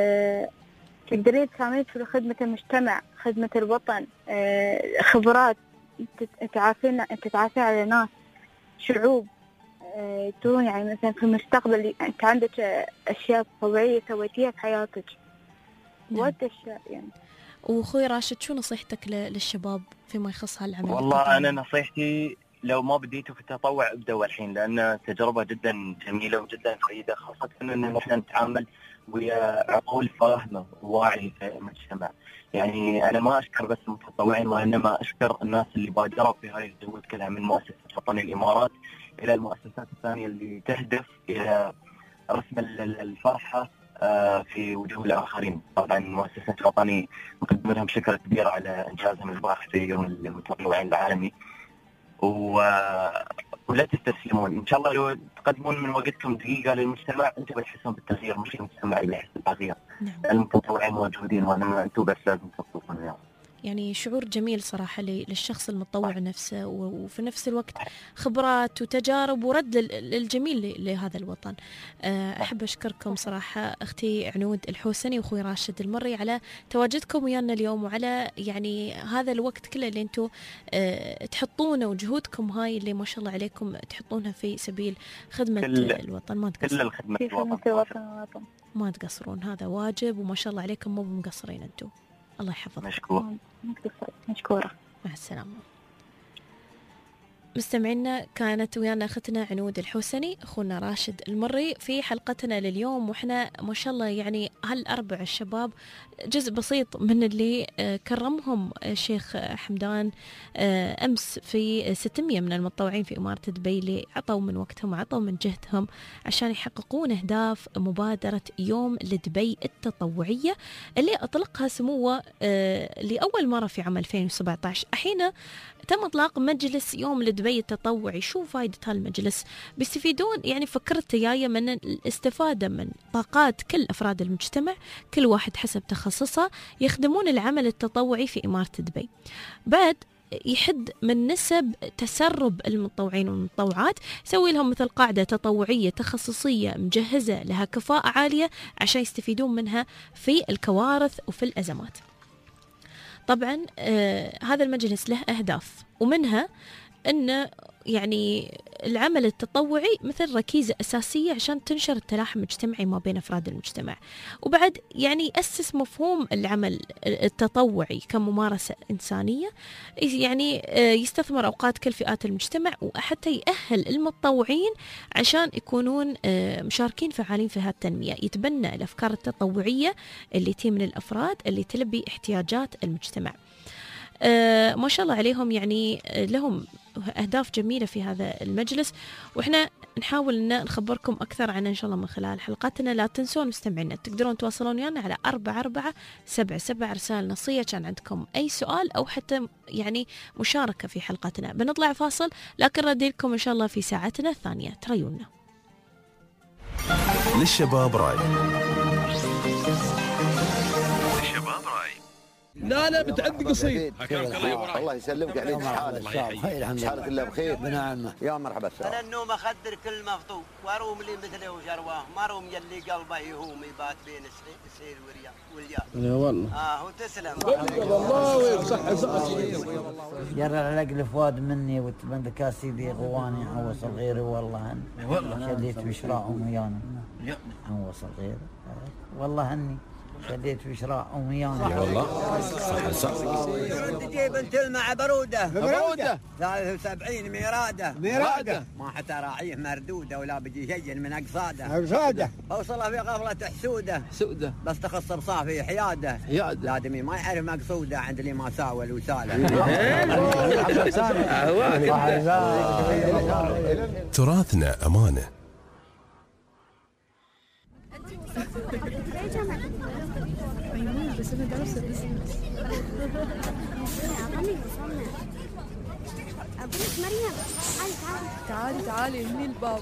تقدرين تساهمين في خدمة المجتمع، خدمة الوطن، خبرات تعافين تتعافين على ناس، شعوب. تكون يعني مثلا في المستقبل انت عندك اشياء طبيعية سويتيها في حياتك. وايد اشياء يعني. واخوي راشد، شو نصيحتك للشباب فيما يخص هالعمل؟ والله التطوعي؟ انا نصيحتي لو ما بديتوا في التطوع ابدأوا الحين، لان تجربة جدا جميلة وجدا فريدة، خاصة ان نحن نتعامل ويا عقول فاهمة وواعي في المجتمع. يعني انا ما اشكر بس المتطوعين، وانما اشكر الناس اللي بادروا في هذه الجهود كلها، من مؤسسة وطني الامارات الى المؤسسات الثانية اللي تهدف الى رسم الفرحة في وجوه الآخرين. طبعا مؤسسة وطني مقدم لهم شكر كبير على إنجازهم الباهر في يوم المتطوعين العالمي، و... ولا تستسلمون. إن شاء الله لو تقدمون من وقتكم دقيقة للمجتمع أنتم بتحسون بالتغيير، مش المجتمع اللي يحس بالتغيير. نعم. المتطوعين موجودين وأنا أنتم بس لازم تطلبون اليوم. يعني شعور جميل صراحة للشخص المتطوع نفسه، وفي نفس الوقت خبرات وتجارب ورد للجميل لهذا الوطن. أحب أشكركم صراحة أختي عنود الحوسني وأخوي راشد المري على تواجدكم ويانا اليوم، وعلى يعني هذا الوقت كله اللي أنتم تحطونه وجهودكم هاي اللي ما شاء الله عليكم تحطونها في سبيل خدمة الوطن. ما تقصرون في خدمة الوطن، ما تقصرون، هذا واجب وما شاء الله عليكم، مو مقصرين أنتم. الله يحفظك. مشكور. مشكورة. مع السلامة. مستمعينا، كانت ويانا أختنا عنود الحوسني، أخونا راشد المري في حلقتنا لليوم، وإحنا ما شاء الله يعني هالأربع الشباب جزء بسيط من اللي كرمهم الشيخ حمدان أمس في ستمية من المتطوعين في إمارة دبي اللي عطوا من وقتهم وعطوا من جهدهم عشان يحققون أهداف مبادرة يوم لدبي التطوعية اللي أطلقها سموه لأول مرة في عام ألفين وسبعة عشر. حين تم إطلاق مجلس يوم لدبي التطوعي. شو فائدة هالمجلس؟ بيستفيدون يعني فكرت جاية من الاستفادة من طاقات كل أفراد المجتمع، كل واحد حسب تخصصه يخدمون العمل التطوعي في إمارة دبي. بعد يحد من نسب تسرب المتطوعين والمتطوعات، يسوي لهم مثل قاعدة تطوعية تخصصية مجهزة لها كفاءة عالية عشان يستفيدون منها في الكوارث وفي الأزمات. طبعا آه هذا المجلس له أهداف، ومنها أن يعني العمل التطوعي مثل ركيزة أساسية عشان تنشر التلاحم المجتمعي ما بين أفراد المجتمع، وبعد يعني يأسس مفهوم العمل التطوعي كممارسة إنسانية، يعني يستثمر أوقات كل فئات المجتمع، وحتى يأهل المتطوعين عشان يكونون مشاركين فعالين في هذه التنمية. يتبنى الأفكار التطوعية اللي تي من الأفراد اللي تلبي احتياجات المجتمع. آه ما شاء الله عليهم، يعني لهم أهداف جميلة في هذا المجلس، وإحنا نحاول أن نخبركم أكثر عنه إن شاء الله من خلال حلقاتنا. لا تنسون مستمعينا تقدرون تواصلون ويانا على أربعة أربعة سبعة سبعة رسالة نصية كان عندكم أي سؤال أو حتى يعني مشاركة في حلقاتنا. بنطلع فاصل لكن رديلكم إن شاء الله في ساعتنا الثانية. تريونا للشباب راي. لا لا بتعدي قصير. الله يسلمك عليك حالك. حالك الله بخير. بنعمه. يا مرحبا. انا النوم اخدر كل مفطوم واروم لي مثله وجرواه ما روم يلي قلبه يهوم يبات بين السير واليا. يا والله. اه وتسلم. الله ويصح صحتك. جرى العقل فؤاد مني وتبند كاسيدي غواني عوص الغير والله هن. والله. شديت بشراعهم ويانا. عوص الغير. والله هني. شديت بشراعهم ويانا. يا والله. صح صح. تجيب انت مع بروده. بروده. ثلاثة وسبعين ميراده. ميراده. ما حتى راعيه مردوده ولا بيجي شيء من اقصاده. اقصاده. اوصله في غفله حسوده. حسوده. بس تخص بصافي حياده. حياده. لادمي ما يعرف مقصوده عند اللي ما ساوى الوساله. تراثنا أمانة. بس انا درست بزنس. أبوك مريم تعالي تعالي تعالي تعالي هني الباب.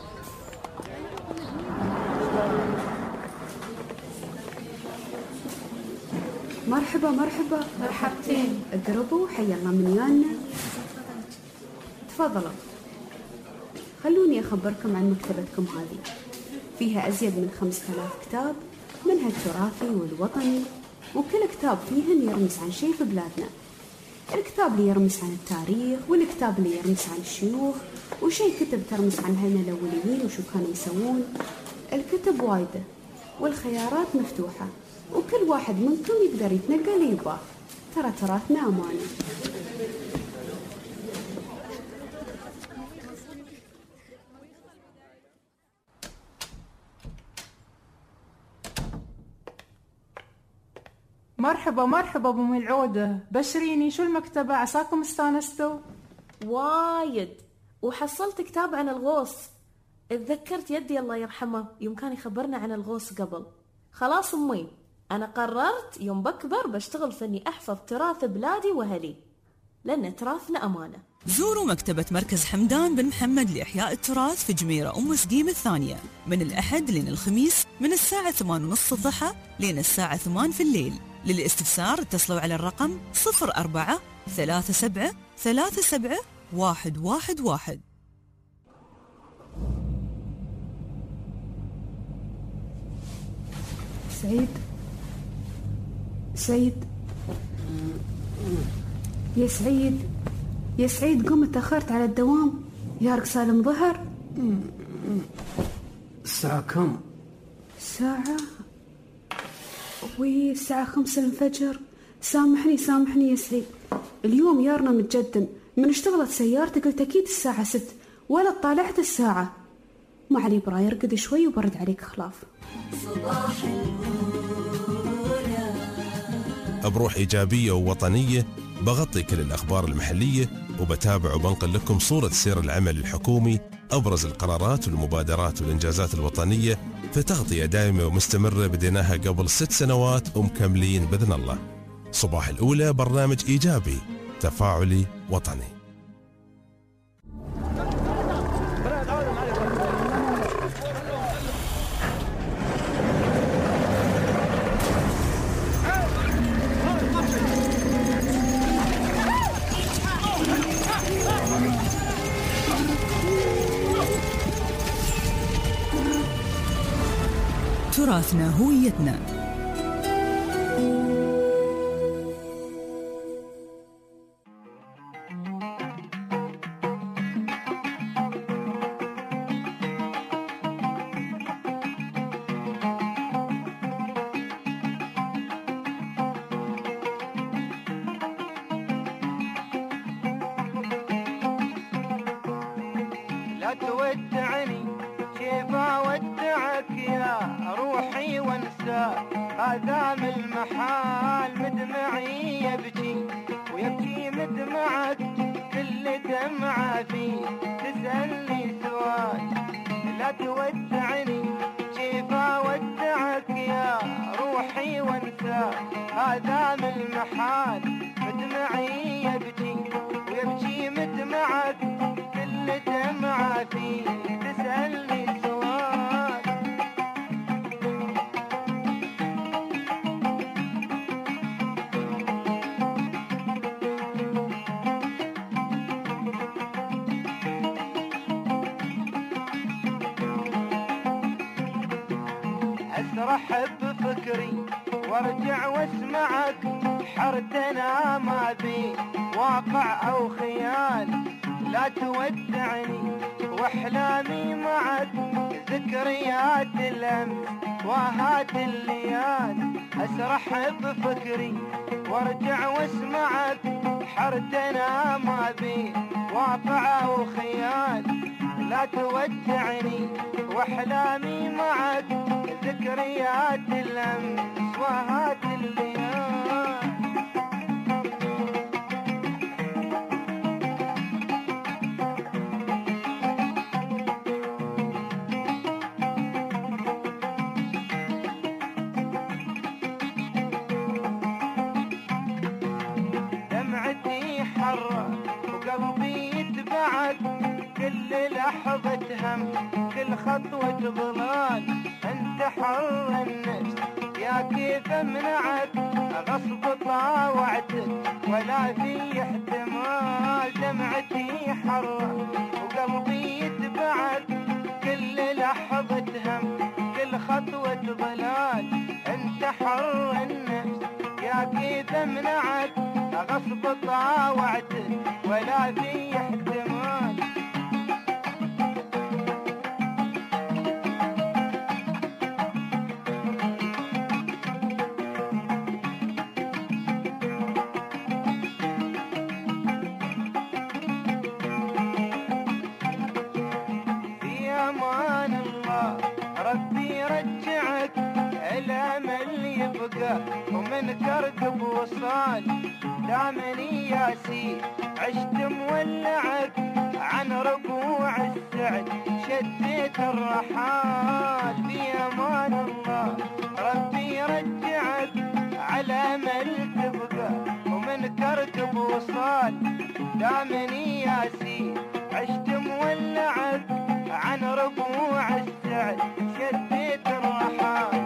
مرحبا مرحبا مرحبتين. اقربوا حي الله من يانا. تفضلوا. خلوني أخبركم عن مكتبتكم هذه. فيها أزيد من خمسة آلاف كتاب منها التراثي والوطني، وكل كتاب فيهن يرمز عن شيء في بلادنا. الكتاب اللي يرمز عن التاريخ، والكتاب اللي يرمز عن الشيوخ، وشيء كتب ترمز عن هنا الأوليين وشو كانوا يسوون. الكتب وايدة والخيارات مفتوحة، وكل واحد منكم يقدر يتنقل اللي يباه. ترى تراثنا أمانة. مرحبا مرحبا ابو ملعوده، بشريني شو المكتبه، عساكم استانستوا؟ وايد. وحصلت كتاب عن الغوص. اتذكرت يدي الله يرحمه يوم كان يخبرنا عن الغوص قبل. خلاص امي، انا قررت يوم بكبر بشتغل في اني احفظ تراث بلادي واهلي، لان تراثنا امانه. زوروا مكتبة مركز حمدان بن محمد لإحياء التراث في جميرة أم سقيم الثانية من الأحد لين الخميس من الساعة ثمانية ونص الضحى لين الساعة ثمانية في الليل. للاستفسار اتصلوا على الرقم صفر أربعة ثلاثة سبعة ثلاثة سبعة واحد واحد واحد. سعيد سعيد يا سعيد يا سعيد قم، تأخرت على الدوام. يارك سالم ظهر. الساعة كم؟ ساعة وي الساعة خمسة الفجر. سامحني سامحني يا سعيد، اليوم يارنا متجدن. من اشتغلت سيارتي قلت أكيد الساعة ست، ولا طالعت الساعة. ما علي براي ارقد شوي وبرد عليك خلاف. صباح بروح إيجابية ووطنية بغطي كل الأخبار المحلية، وبتابع وبنقل لكم صورة سير العمل الحكومي، أبرز القرارات والمبادرات والإنجازات الوطنية في تغطية دائمة ومستمرة بديناها قبل ست سنوات ومكملين بإذن الله. صباح الأولى برنامج إيجابي تفاعلي وطني. تراثنا هويتنا. لا تودعني كيف اودعك يا روحي وانساك، هذا من المحال مدمعي يبكي ويبكي مدمعك، كل دمعة فيه تسألني سؤال. لا تودعني كيف اودعك يا روحي وانساك، هذا من المحال مدمعي يبكي ويبكي مدمعك، كل دمعة فيه تسألني سؤال. أسرح بفكري وارجع واسمعك حرتنا ما بي واقع أو خيال لا تودعني واحلامي معك ذكريات الأمس وهات الليال أسرح بفكري وارجع واسمعك حرتنا ما بي واقع أو خيال لا تودعني واحلامي معك ذكريات الأمس وهات الليال. دمعتي حرة وقلبي يتبعك كل لحظة هم كل خطوة ضلال انت حر النفس يا كيف امنعك غصب طاوعتك ولا في احتمال. دمعتي حرة وقلبي يتبعك كل لحظة هم كل خطوة ضلال انت حر النفس يا كيف امنعك غصب طاوعتك ولا في احتمال. ربي رجعك الامل يبقى ومن كركب وصال دامني ياسين عشت مولعك عن ربوع السعد شديت الرحال. في امان الله ربي رجعك على امل تبقى ومن كركب وصال دامني ياسين عشت مولعك عن ربوع السعد شديت الرحال.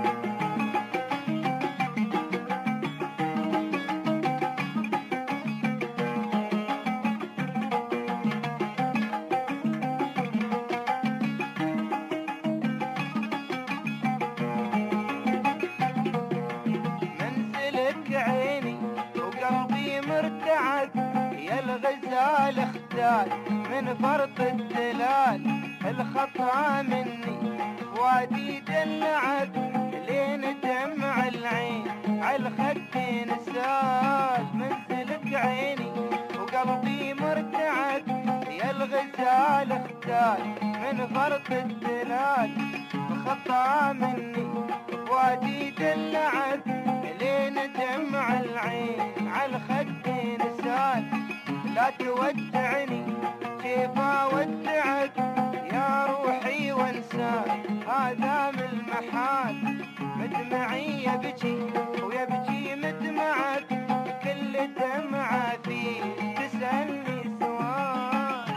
منزلك عيني وقلبي مرتعد يا الغزال اختال من فرط الدلال الخطا مني وادي دلعك لين دمع العين عالخدين سال. منزلك عيني وقلبي مرتعك يا الغزال اختال من فرط الدلال الخطا مني وادي دلعك لين دمع العين عالخدين سال. لا تودعني كيف اودعك يا روحي وانساك هذا من المحال. مدمعي يبكي ويبكي مدمعك كل دمعة فيه تسألني سؤال.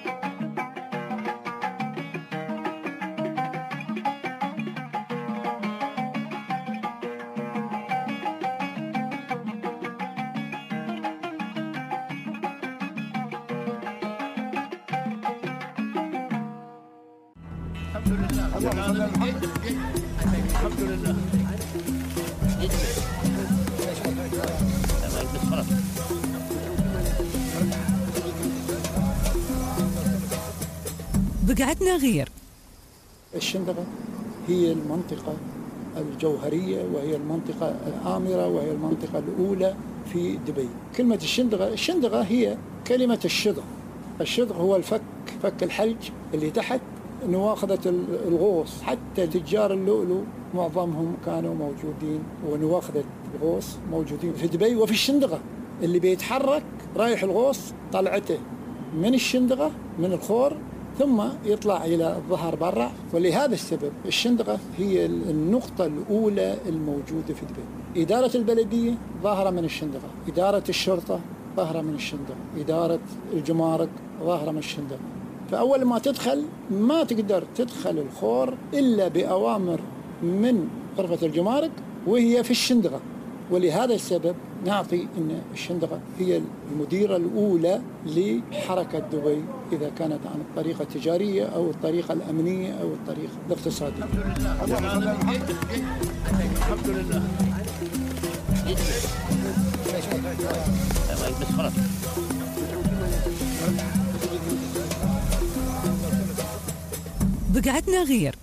الحمد لله. بقعدنا غير. الشندقة هي المنطقة الجوهرية وهي المنطقة الآمرة وهي المنطقة الأولى في دبي. كلمة الشندقة، الشندقة هي كلمة الشدق. الشدق هو الفك، فك الحلج اللي تحت نواخذة الغوص. حتى تجار اللؤلؤ معظمهم كانوا موجودين ونواخذة الغوص موجودين في دبي وفي الشندقة. اللي بيتحرك رايح الغوص طلعته من الشندقة من الخور ثم يطلع إلى الظهر برا. ولهذا السبب الشندقة هي النقطة الأولى الموجودة في دبي. إدارة البلدية ظاهرة من الشندقة، إدارة الشرطة ظاهرة من الشندقة، إدارة الجمارك ظاهرة من الشندقة. فأول ما تدخل ما تقدر تدخل الخور إلا بأوامر من غرفة الجمارك وهي في الشندقة. ولهذا السبب نعطي أن الشندقة هي المديرة الأولى لحركة دبي، إذا كانت عن الطريقة التجارية أو الطريقة الأمنية أو الطريقة الاقتصادية. الحمد لله. بقعدنا غير.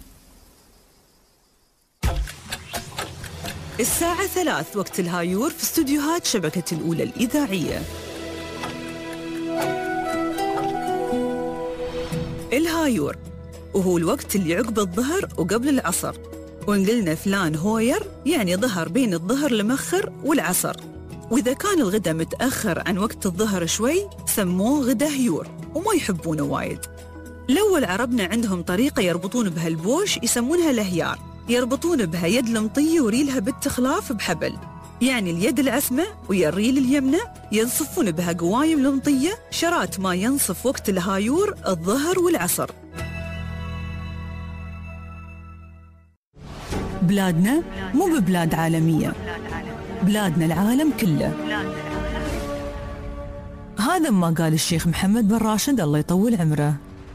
الساعة ثلاث وقت الهايور في استوديوهات شبكة الأولى الإذاعية. الهايور وهو الوقت اللي عقب الظهر وقبل العصر، ونقلنا فلان هوير يعني ظهر بين الظهر لمخر والعصر، وإذا كان الغدا متأخر عن وقت الظهر شوي سموه غدا هيور وما يحبونه وايد. لو العربنا عندهم طريقة يربطون بها البوش يسمونها لهيار، يربطون بها يد المطية وريلها بالتخلاف بحبل، يعني اليد العسمة ويا الريل اليمنى ينصفون بها قوايم المطية شرات ما ينصف وقت الهايور الظهر والعصر. بلادنا مو ببلاد عالمية، بلادنا العالم كله. هذا ما قال الشيخ محمد بن راشد الله يطول عمره.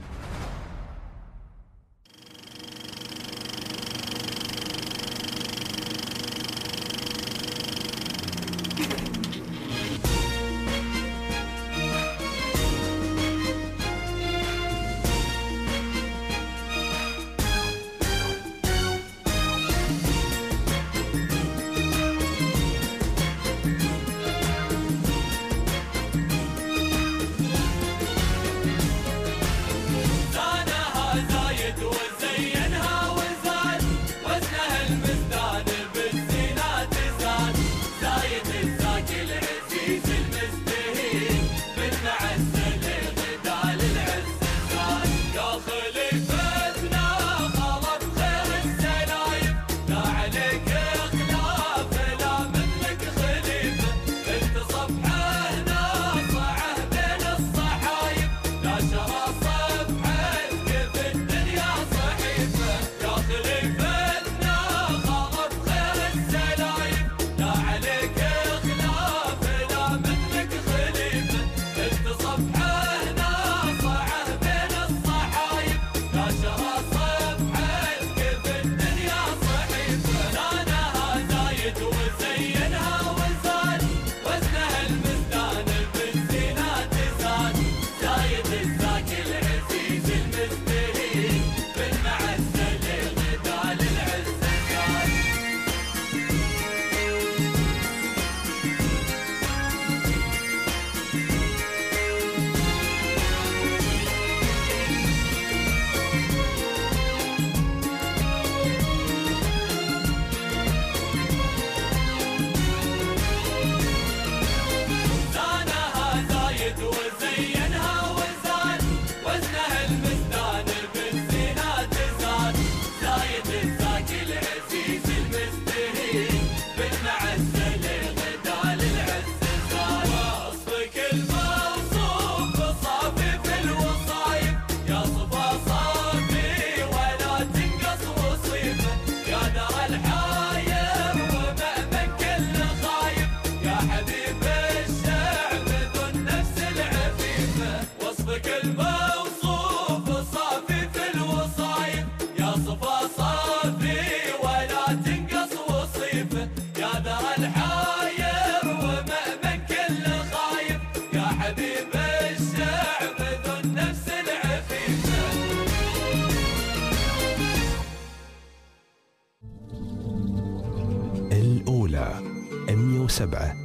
سبعة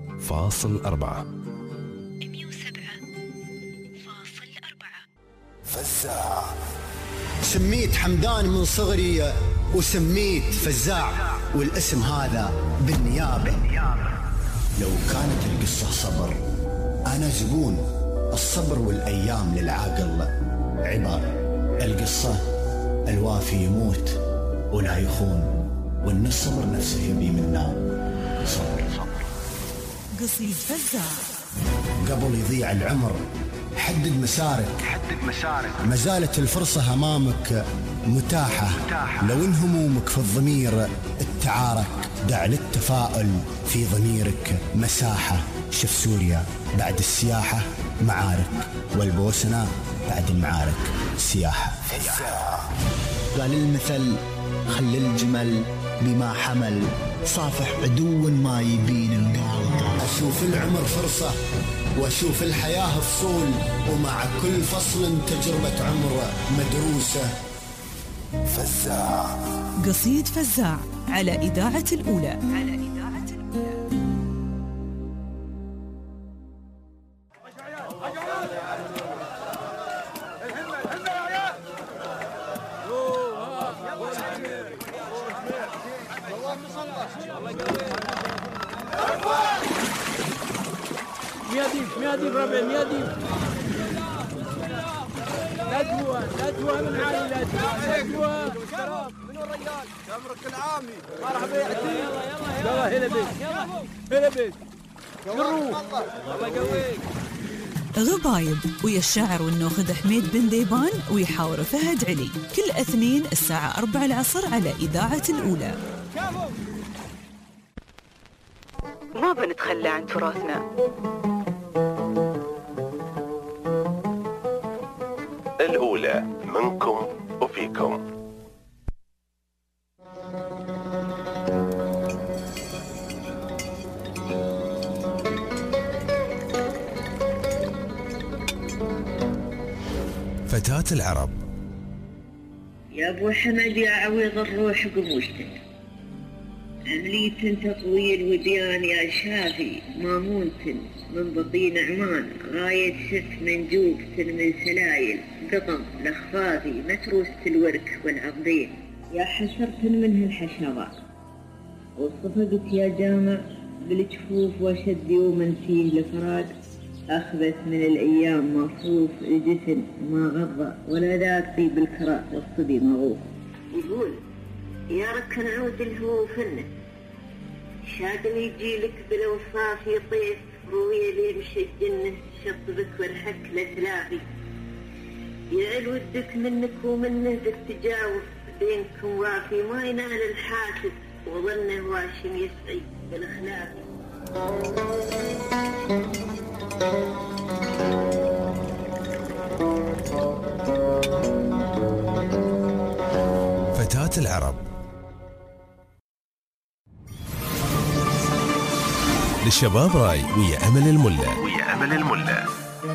فاصل أربعة مئة وسبعة فاصل أربعة. فزاع. سميت حمدان من صغري وسميت فزاع، والاسم هذا بالنيابة. لو كانت القصة صبر أنا زبون الصبر، والأيام للعاقل عبر. القصة الوافي يموت ولا يخون، وإن الصبر نفسه يبي منا صبر. قصيد فزاع. قبل يضيع العمر حدد مسارك، حدد مسارك. ما زالت الفرصة أمامك متاحة, متاحة. لو إن همومك في الضمير تعارك، دع للتفاؤل في ضميرك مساحة. شوف سوريا بعد السياحة معارك، والبوسنة بعد المعارك سياحة. قال المثل خلي الجمل بما حمل، صافح عدو ما يبين القال. أشوف العمر فرصة وأشوف الحياة فصول، ومع كل فصل تجربة عمر مدروسة. فزاع، قصيد فزاع على إذاعة الأولى. على إذاعة الأولى. ميادين ميادين ربع ميادين لا تهوى لا تهوى من عالي لا تهوى. منو الرجال؟ عمرك العامي مرحبا يا عتيق. يلا يلا هلا بيك هلا بيك قروف الله يقويك. غبايب ويا الشاعر والنوخذ حميد بن ذيبان ويحاور فهد علي كل اثنين الساعة أربعة العصر على إذاعة الأولى. ما بنتخلى عن تراثنا. الأولى منكم وفيكم. فتاة العرب. يا ابو حمد يا عويض الروح قبوشتك، عملية تطويل وديان يا شافي مامونة من بطين عمان، غاية ست منجوبة من سلايل قطم لخفاذي متروسة الورك والعضين، يا حشرة منها الحشرات وصفقت يا جامع بالجفوف وشد يوما فيه لفراق، أخذت من الأيام مصروف الجسم ما غضى ولا ذاك طيب الكراء والصدي مغوف. يقول يا ركن عود الهو فنه شادم يجيلك بالأوصاف يطيف روية بيمشي الجنة شطبك والحك لتلاقي، يعل ودك منك ومنه بالتجاوز بينكم وافي ما ينال الحاسد وظنه واشم يسعي بالأخلاق. فتاة العرب. للشباب راي ويا أمل الملا ويا أمل الملا.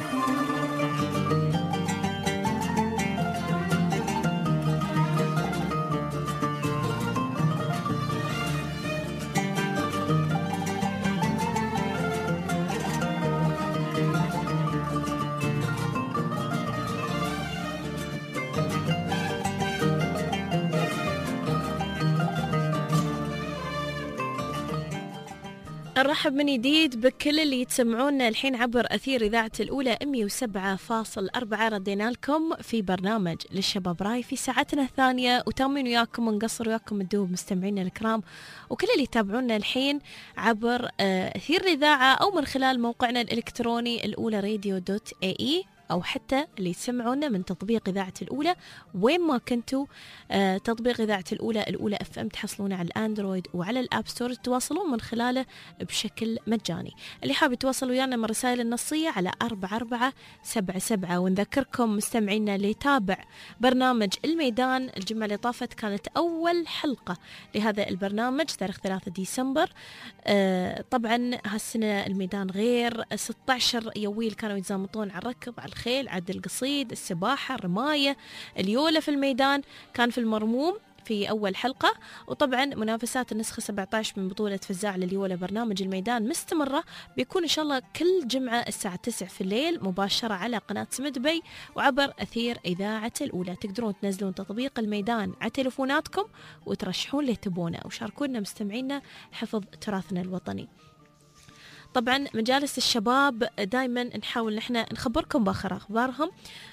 نرحب من جديد بكل اللي يتسمعونا الحين عبر أثير إذاعة الأولى مية وسبعة فاصل أربعة. ردينا لكم في برنامج للشباب راي في ساعتنا الثانية، وتامين وياكم ونقصر وياكم الدوب مستمعينا الكرام وكل اللي يتابعونا الحين عبر أثير الإذاعة أو من خلال موقعنا الإلكتروني الأولى راديو دوت اي اي، أو حتى اللي يسمعونا من تطبيق إذاعة الأولى وين ما كنتوا. آه تطبيق إذاعة الأولى الأولى اف ام تحصلونه على الأندرويد وعلى الأب ستور، تواصلون من خلاله بشكل مجاني. اللي حاب يتواصل ويانا من رسائل النصية على أربعة أربعة سبعة سبعة. ونذكركم مستمعينا اللي يتابع برنامج الميدان الجمعة اللي طافت كانت أول حلقة لهذا البرنامج تاريخ ثلاثة ديسمبر. آه طبعا هالسنة الميدان غير، ستة عشر يويل كانوا يتزامطون على الركض على الخيل عد القصيد السباحة الرماية اليولة في الميدان كان في المرموم في أول حلقة. وطبعا منافسات النسخة سبعة عشر من بطولة فزاع لليولة برنامج الميدان مستمرة، بيكون إن شاء الله كل جمعة الساعة تسعة في الليل مباشرة على قناة سمدبي وعبر أثير إذاعة الأولى. تقدرون تنزلون تطبيق الميدان على تلفوناتكم وترشحون اللي تبونه وشاركونا مستمعينا حفظ تراثنا الوطني. طبعا مجالس الشباب دايما نحاول نحن نخبركم بآخر أخبارهم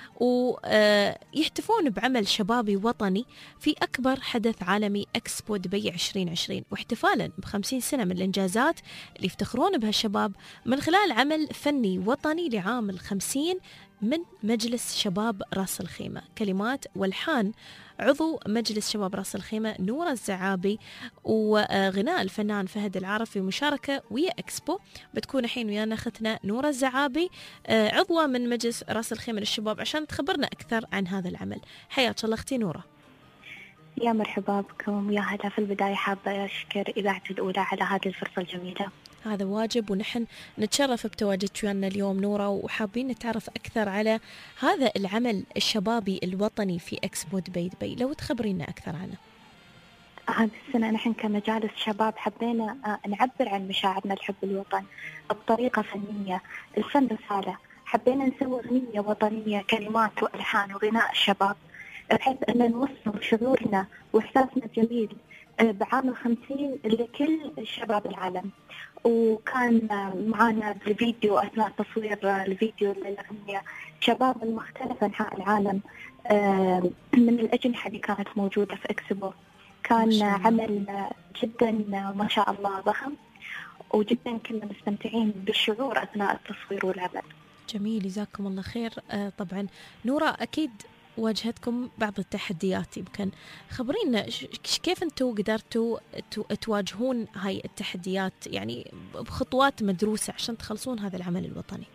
ويحتفون بعمل شبابي وطني في أكبر حدث عالمي إكسبو دبي عشرين عشرين، واحتفالا بخمسين سنة من الإنجازات اللي يفتخرون بها الشباب من خلال عمل فني وطني لعام الخمسين من مجلس شباب راس الخيمة، كلمات والحان عضو مجلس شباب راس الخيمة نورة الزعابي، وغناء الفنان فهد العارفي، ومشاركة ويا اكسبو. بتكون الحين ويانا اختنا نورة الزعابي عضوة من مجلس راس الخيمة للشباب عشان تخبرنا اكثر عن هذا العمل. حياك الله اختي نورة. يا مرحبا بكم. يا هلا. في البداية حابة أشكر إذاعة الأولى على هذه الفرصة الجميلة. هذا واجب، ونحن نتشرف بتواجدك ويانا اليوم نورة، وحابين نتعرف أكثر على هذا العمل الشبابي الوطني في إكسبو دبي دبي. لو تخبرينا أكثر عنه. هذه السنة نحن كمجالس شباب حبينا نعبر عن مشاعرنا لحب الوطن بطريقة فنية. الفن رسالة، حبينا نسوي أغنية وطنية كلمات وألحان وغناء الشباب، بحيث أن نوصل شعورنا وإحساسنا الجميل بعام الخمسين لكل شباب العالم. وكان معنا بالفيديو أثناء تصوير الفيديو للأغنية شباب من مختلف أنحاء العالم من الأجنحة اللي كانت موجودة في إكسبو. كان عمل جدا ما شاء الله ضخم، وجدا كنا مستمتعين بالشعور أثناء التصوير والعمل. جميل، جزاكم الله خير. طبعا نورة أكيد واجهتكم بعض التحديات، يمكن خبرينا كيف أنتوا قدرتوا تواجهون هاي التحديات، يعني بخطوات مدروسة عشان تخلصون هذا العمل الوطني.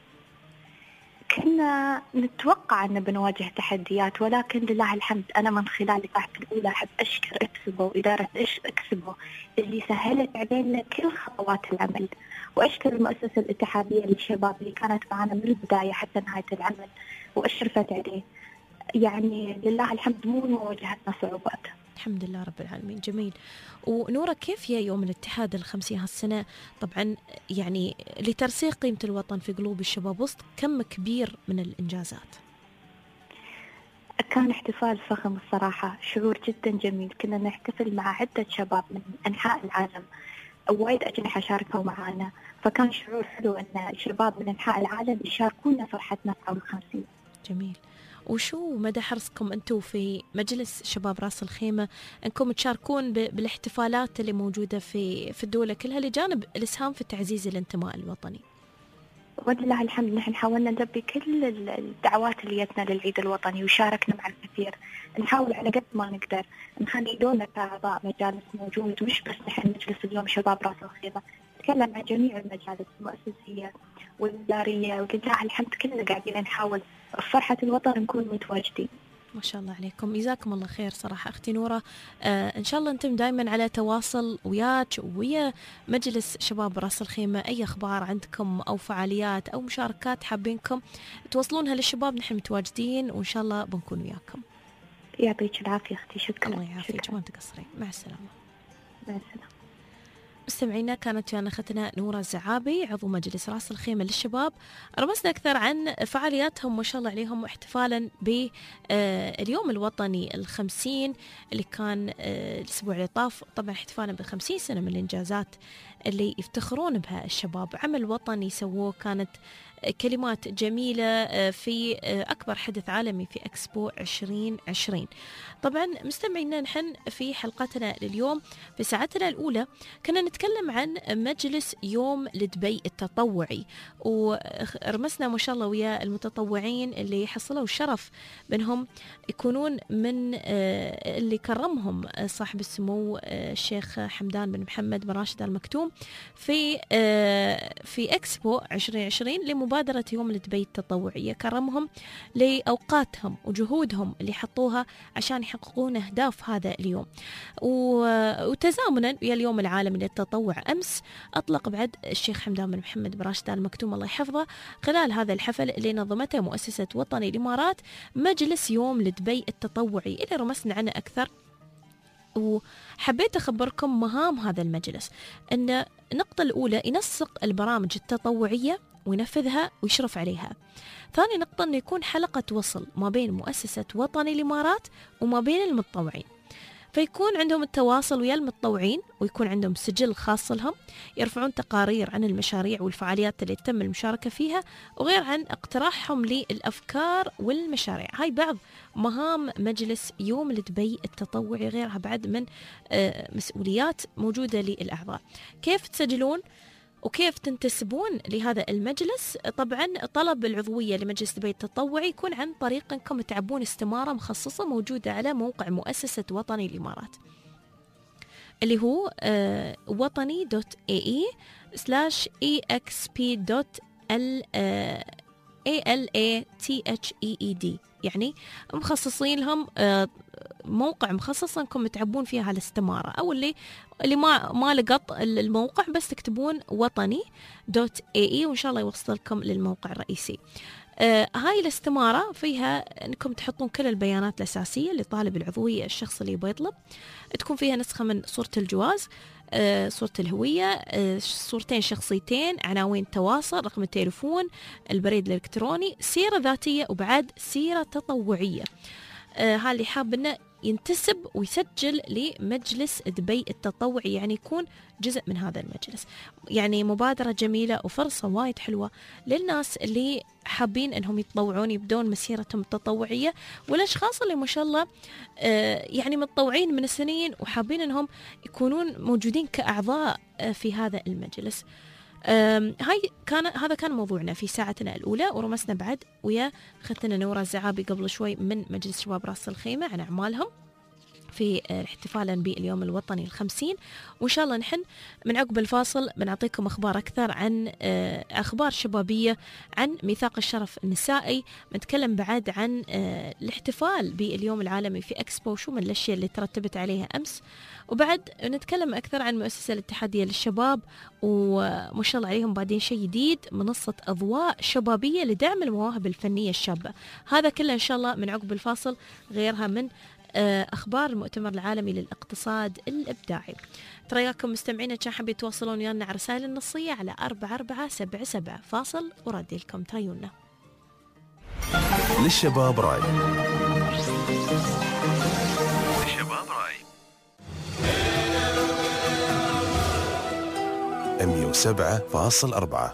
كنا نتوقع أن بنواجه تحديات، ولكن لله الحمد أنا من خلال الإذاعة الأولى أحب أشكر إكسبو وإدارة إيش إكسبو اللي سهلت علينا كل خطوات العمل، وأشكر المؤسسة الاتحادية للشباب اللي كانت معنا من البداية حتى نهاية العمل وأشرفت عليه. يعني لله الحمد مو مواجهتنا صعوبات. الحمد لله رب العالمين. جميل. ونورة، كيف يا يوم الاتحاد الخمسين هالسنة طبعا يعني لترسيخ قيمة الوطن في قلوب الشباب وسط كم كبير من الإنجازات؟ كان احتفال فخم الصراحة، شعور جدا جميل. كنا نحتفل مع عدة شباب من أنحاء العالم، وايد أجنحة شاركوا معنا، فكان شعور حلو أن الشباب من أنحاء العالم يشاركونا فرحتنا في عام الخمسين. جميل. وشو مدى حرصكم أنتوا في مجلس شباب راس الخيمة أنكم تشاركون بالاحتفالات اللي موجودة في في الدولة كلها لجانب الإسهام في تعزيز الانتماء الوطني؟ ولله الحمد نحن حاولنا نلبي كل الدعوات اللي جتنا للعيد الوطني وشاركنا مع الكثير. نحاول على قد ما نقدر نخلي دورنا كأعضاء مجالس موجود، مش بس نحن مجلس اليوم شباب راس الخيمة، نتكلم عن جميع المجالس المؤسسية والإدارية، ولله الحمد كلنا قاعدين نحاول فرحة الوطن نكون متواجدين. ما شاء الله عليكم، جزاكم الله خير صراحة أختي نورة. آه إن شاء الله أنتم دائما على تواصل وياك ويا مجلس شباب راس الخيمة. أي أخبار عندكم أو فعاليات أو مشاركات حابينكم توصلونها للشباب، نحن متواجدين وإن شاء الله بنكون وياكم. يعطيك العافية أختي. شكرا. الله يعافيك، ما تقصرين. مع السلامة. مع السلامة. مستمعينا، كانت ويانا اختنا نورة الزعابي عضو مجلس راس الخيمة للشباب. رمزنا أكثر عن فعالياتهم ما شاء الله عليهم، احتفالا باليوم الوطني الخمسين اللي كان الأسبوع اللي طاف. طبعا احتفالا بخمسين سنة من الإنجازات اللي يفتخرون بها الشباب. عمل وطني سووه، كانت كلمات جميلة في أكبر حدث عالمي في إكسبو عشرين عشرين. طبعا مستمعينا، نحن في حلقتنا لليوم في ساعتنا الأولى كنا نتكلم عن مجلس يوم لدبي التطوعي، ورمسنا ما شاء الله ويا المتطوعين اللي حصلوا الشرف بأنهم يكونون من اللي كرمهم صاحب السمو الشيخ حمدان بن محمد بن راشد آل مكتوم في في إكسبو عشرين عشرين لمبادرة يوم لدبي التطوعية. كرمهم لأوقاتهم وجهودهم اللي حطوها عشان يحققون أهداف هذا اليوم. وتزامنا ويا اليوم العالمي للتطوع أمس أطلق بعد الشيخ حمدان بن محمد بن راشد آل مكتوم الله يحفظه خلال هذا الحفل اللي نظمته مؤسسة وطني الإمارات مجلس يوم لدبي التطوعي اللي رمسنا عنه أكثر. وحبيت أخبركم مهام هذا المجلس. أن النقطة الأولى ينسق البرامج التطوعية وينفذها ويشرف عليها. ثاني نقطة أنه يكون حلقة وصل ما بين مؤسسة وطني الإمارات وما بين المتطوعين، فيكون عندهم التواصل ويا المتطوعين ويكون عندهم سجل خاص لهم، يرفعون تقارير عن المشاريع والفعاليات اللي تم المشاركة فيها، وغير عن اقتراحهم للأفكار والمشاريع. هاي بعض مهام مجلس يوم لدبي التطوعي، غيرها بعد من مسؤوليات موجودة للأعضاء. كيف تسجلون؟ وكيف تنتسبون لهذا المجلس؟ طبعا طلب العضوية لمجلس دبي التطوعي يكون عن طريق أنكم تعبون استمارة مخصصة موجودة على موقع مؤسسة وطني الإمارات اللي هو آه وطني دوت اي اي سلاش اي اكس بي دوت ال اي ال اي تي اتش اي اي دي، يعني مخصصين لهم آه موقع مخصص انكم تعبون فيها الاستمارة، او اللي اللي ما ما لقط الموقع بس تكتبون وطني دوت اي اي وان شاء الله يوصلكم للموقع الرئيسي. آه هاي الاستمارة فيها انكم تحطون كل البيانات الاساسية لطالب العضوية الشخص اللي يبغى يطلب، تكون فيها نسخة من صورة الجواز، آه صورة الهوية، آه صورتين شخصيتين، عناوين تواصل، رقم التليفون، البريد الالكتروني، سيرة ذاتية، وبعد سيرة تطوعية. آه هذا اللي حاب انه ينتسب ويسجل لمجلس دبي التطوعي، يعني يكون جزء من هذا المجلس. يعني مبادرة جميلة وفرصة وايد حلوة للناس اللي حابين انهم يتطوعون يبدون مسيرتهم التطوعية، والاشخاص اللي ما شاء الله آه يعني متطوعين من سنين وحابين انهم يكونون موجودين كأعضاء آه في هذا المجلس. هاي كان هذا كان موضوعنا في ساعتنا الأولى، ورمسنا بعد ويا ختنا نورة الزعابي قبل شوي من مجلس شباب راس الخيمة عن أعمالهم في احتفالا باليوم الوطني الخمسين، وإن شاء الله نحن من عقب الفاصل بنعطيكم أخبار أكثر عن أخبار شبابية، عن ميثاق الشرف النسائي، بنتكلم بعد عن الاحتفال باليوم العالمي في إكسبو، شو من الأشياء اللي ترتبت عليها أمس، وبعد نتكلم أكثر عن المؤسسة الاتحادية للشباب، وما شاء الله عليهم بعدين شيء جديد، منصة أضواء شبابية لدعم المواهب الفنية الشابة. هذا كله إن شاء الله من عقب الفاصل، غيرها من أخبار المؤتمر العالمي للاقتصاد الإبداعي. ترياكم مستمعين كان حابين يتواصلون ويانا على رسائل النصية على أربعة أربعة سبعة سبعة. فاصل وردي لكم تريونا. للشباب راي، للشباب راي مية وسبعة فاصل أربعة.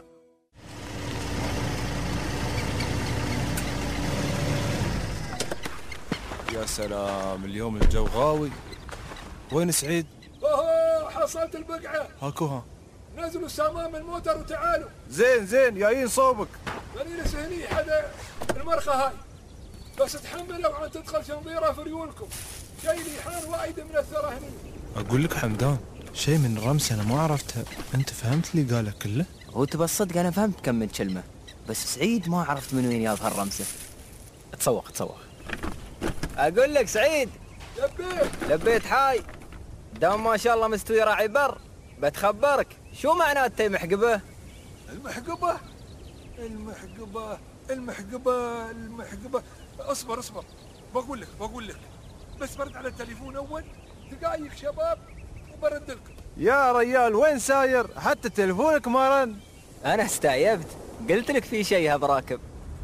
يا سلام، اليوم الجو غاوي. وين سعيد؟ اوه حصلت البقعة. هاكوها. نزلوا السامام الموتر وتعالوا. زين زين جايين صوبك. بنيلس هني حدا المرخة هاي، بس تحملوا عن تدخل شنطيرة في ريولكم، شي ريحان وايد من الثرى هني. اقول لك حمدان، شيء من الرمس انا ما عرفتها، انت فهمت اللي قاله كله؟ هو تبى الصدق انا فهمت كم من كلمة، بس سعيد ما عرفت من وين جاب هالرمسة. تسوق تسوق. اقول لك سعيد، لبيت لبيت حاي دام ما شاء الله مستوي راعي بر. بتخبرك شو معناته المحقبه؟ المحقبه المحقبه المحقبه المحقبه اصبر اصبر بقول لك بقول لك بس برد على التليفون اول دقايق شباب وبرد لكم. يا ريال وين ساير؟ حتى تليفونك ما رن. انا استعيبت، قلت لك في شيء براكب.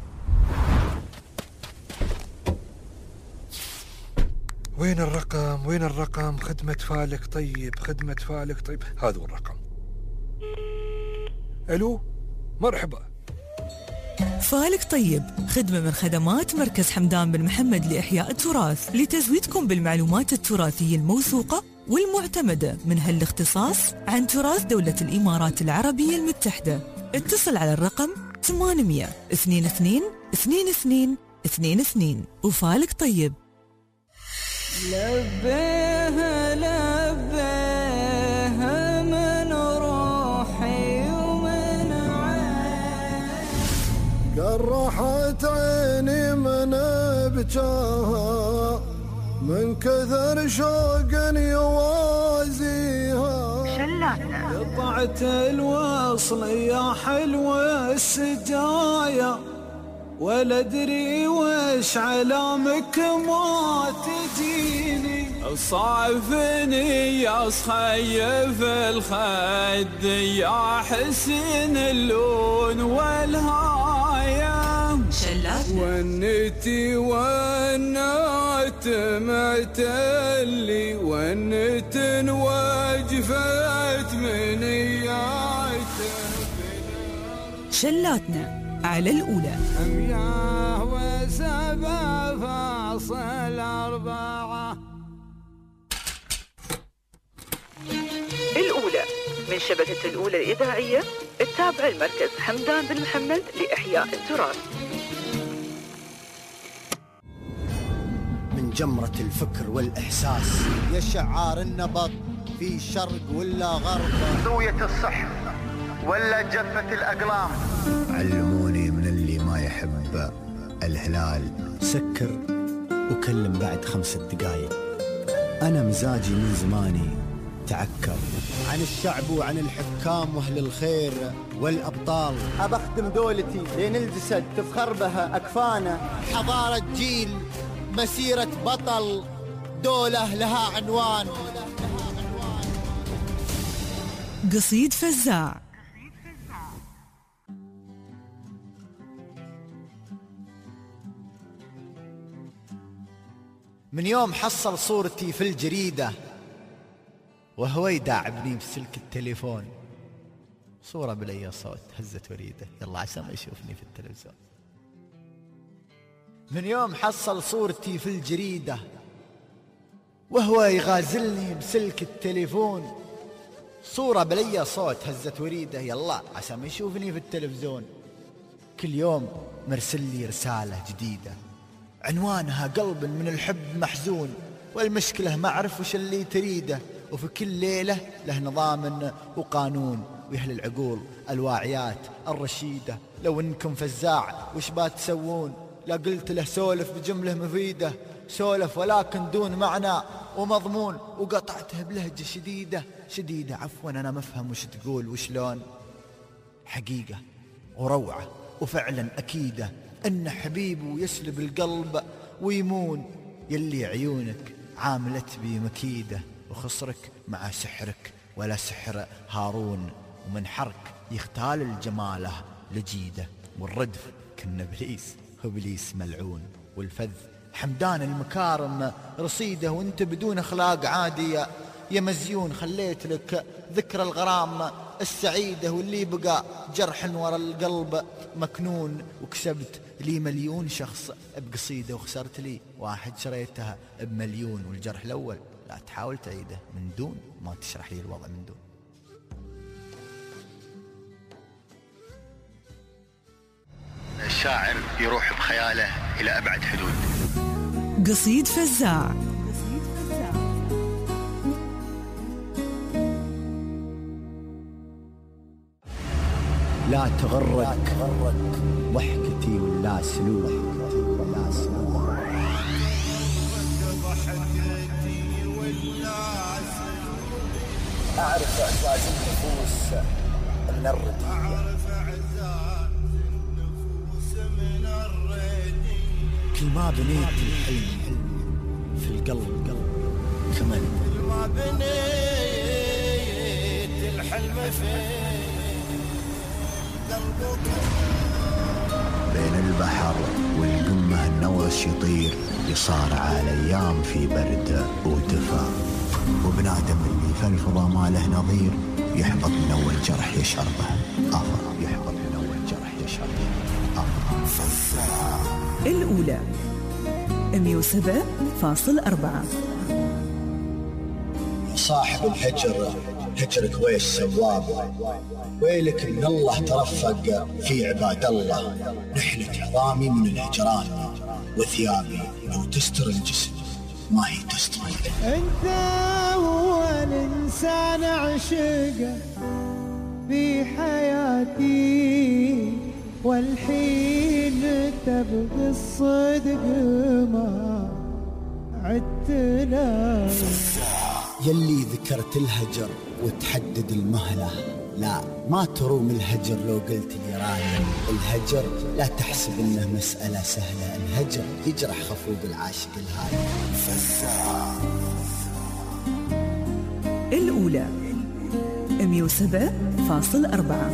وين الرقم؟ وين الرقم؟ خدمة فالك طيب، خدمة فالك طيب، هذا هو الرقم. الو مرحبا. فالك طيب، خدمة من خدمات مركز حمدان بن محمد لإحياء التراث، لتزويدكم بالمعلومات التراثية الموثوقة والمعتمدة من هالاختصاص عن تراث دولة الإمارات العربية المتحدة. اتصل على الرقم ثمانمية اثنين اثنين اثنين اثنين اثنين اثنين. وفالك طيب. لبيها لبيها من روحي ومن عيني، قرحت عيني من بجاها من كثر شوق يوازيها. شلاتنا قطعت الوصل يا حلوة السجايا، ولا ادري وش علامك ما تجيني. صعفني يا صخيف الخد يا حسن اللون والهاية. شلات ونتي ونات معتلي ونت وجفت من اياته. شلاتنا على الأولى مياه وسبع فاصل أربعة. الأولى من شبكة الأولى الإذاعية التابعة لمركز حمدان بن محمد لإحياء التراث. من جمرة الفكر والإحساس يشعار النبض في شرق ولا غرب، زوية الصح ولا جفة الأقلام. علموني من اللي ما يحب الهلال سكر وكلم بعد خمس دقايق. أنا مزاجي من زماني تعكر عن الشعب وعن الحكام وأهل الخير والأبطال. أبخدم دولتي لين الجسد تفخر بها أكفانا. حضارة جيل، مسيرة بطل، دولة لها عنوان. قصيد فزاع. من يوم حصل صورتي في الجريدة وهو يداعبني بسلك التليفون، صورة بلي صوت هزت وريده، يلا عسى ما يشوفني في التلفزيون. من يوم حصل صورتي في الجريدة وهو يغازلني بسلك التليفون، صورة بلي صوت هزت وريده، يلا عسى ما يشوفني في التلفزيون. كل يوم مرسل لي رسالة جديدة عنوانها قلب من الحب محزون، والمشكلة ما أعرف وش اللي تريده، وفي كل ليلة له نظام وقانون. ويهل العقول الواعيات الرشيدة، لو إنكم فزاع وش باتسوون؟ لا قلت له سولف بجملة مفيدة، سولف ولكن دون معنى ومضمون، وقطعته بلهجة شديدة شديدة. عفوا أنا مفهم وش تقول وشلون. حقيقة وروعة وفعلا أكيدة أن حبيبه يسلب القلب ويمون، يلي عيونك عاملت بي مكيدة، وخصرك مع سحرك ولا سحر هارون، ومن حرك يختال الجماله لجيده، والردف كنا إبليس وإبليس ملعون، والفذ حمدان المكارم رصيده، وانت بدون أخلاق عادية يا مزيون. خليت لك ذكرى الغرام السعيدة، واللي بقى جرح ورا القلب مكنون، وكسبت لي مليون شخص بقصيدة، وخسرت لي واحد شريتها بمليون. والجرح الأول لا تحاول تعيده من دون ما تشرح لي الوضع من دون. الشاعر يروح بخياله إلى أبعد حدود. قصيد فزاع. لا تغرك ضحكتي ولا سلوك، أعرف إعزاز النفوس من الردية، كل ما بنيت الحلم في القلب قلب كمل، كل ما بنيت الحلم في بين البحر والقمة النوس يطير، يصارع الأيام في برد ودفا، وبنادم اللي في الفضا ما له نظير، يحبط من أول جرح يشعر به آخر، يحبط من أول جرح يشعر به آخر. الأولى مية وسبعة فاصل أربعة. صاحب الهجر هجرك ويش سواب، ويلك من الله ترفق في عباد الله، نحلة عظامي من الهجران، وثيابي لو تستر الجسم ما هي تستر. انت هو الانسان عشقه في حياتي، والحين تبغي الصدق ما عدتنا. يلي ذكرت الهجر وتحدد المهلة، لا ما تروم الهجر لو قلت لي رايم. الهجر لا تحسب انه مسألة سهلة، الهجر يجرح خفوق العاشق الهاي. الأولى مية وسبعة فاصل أربعة.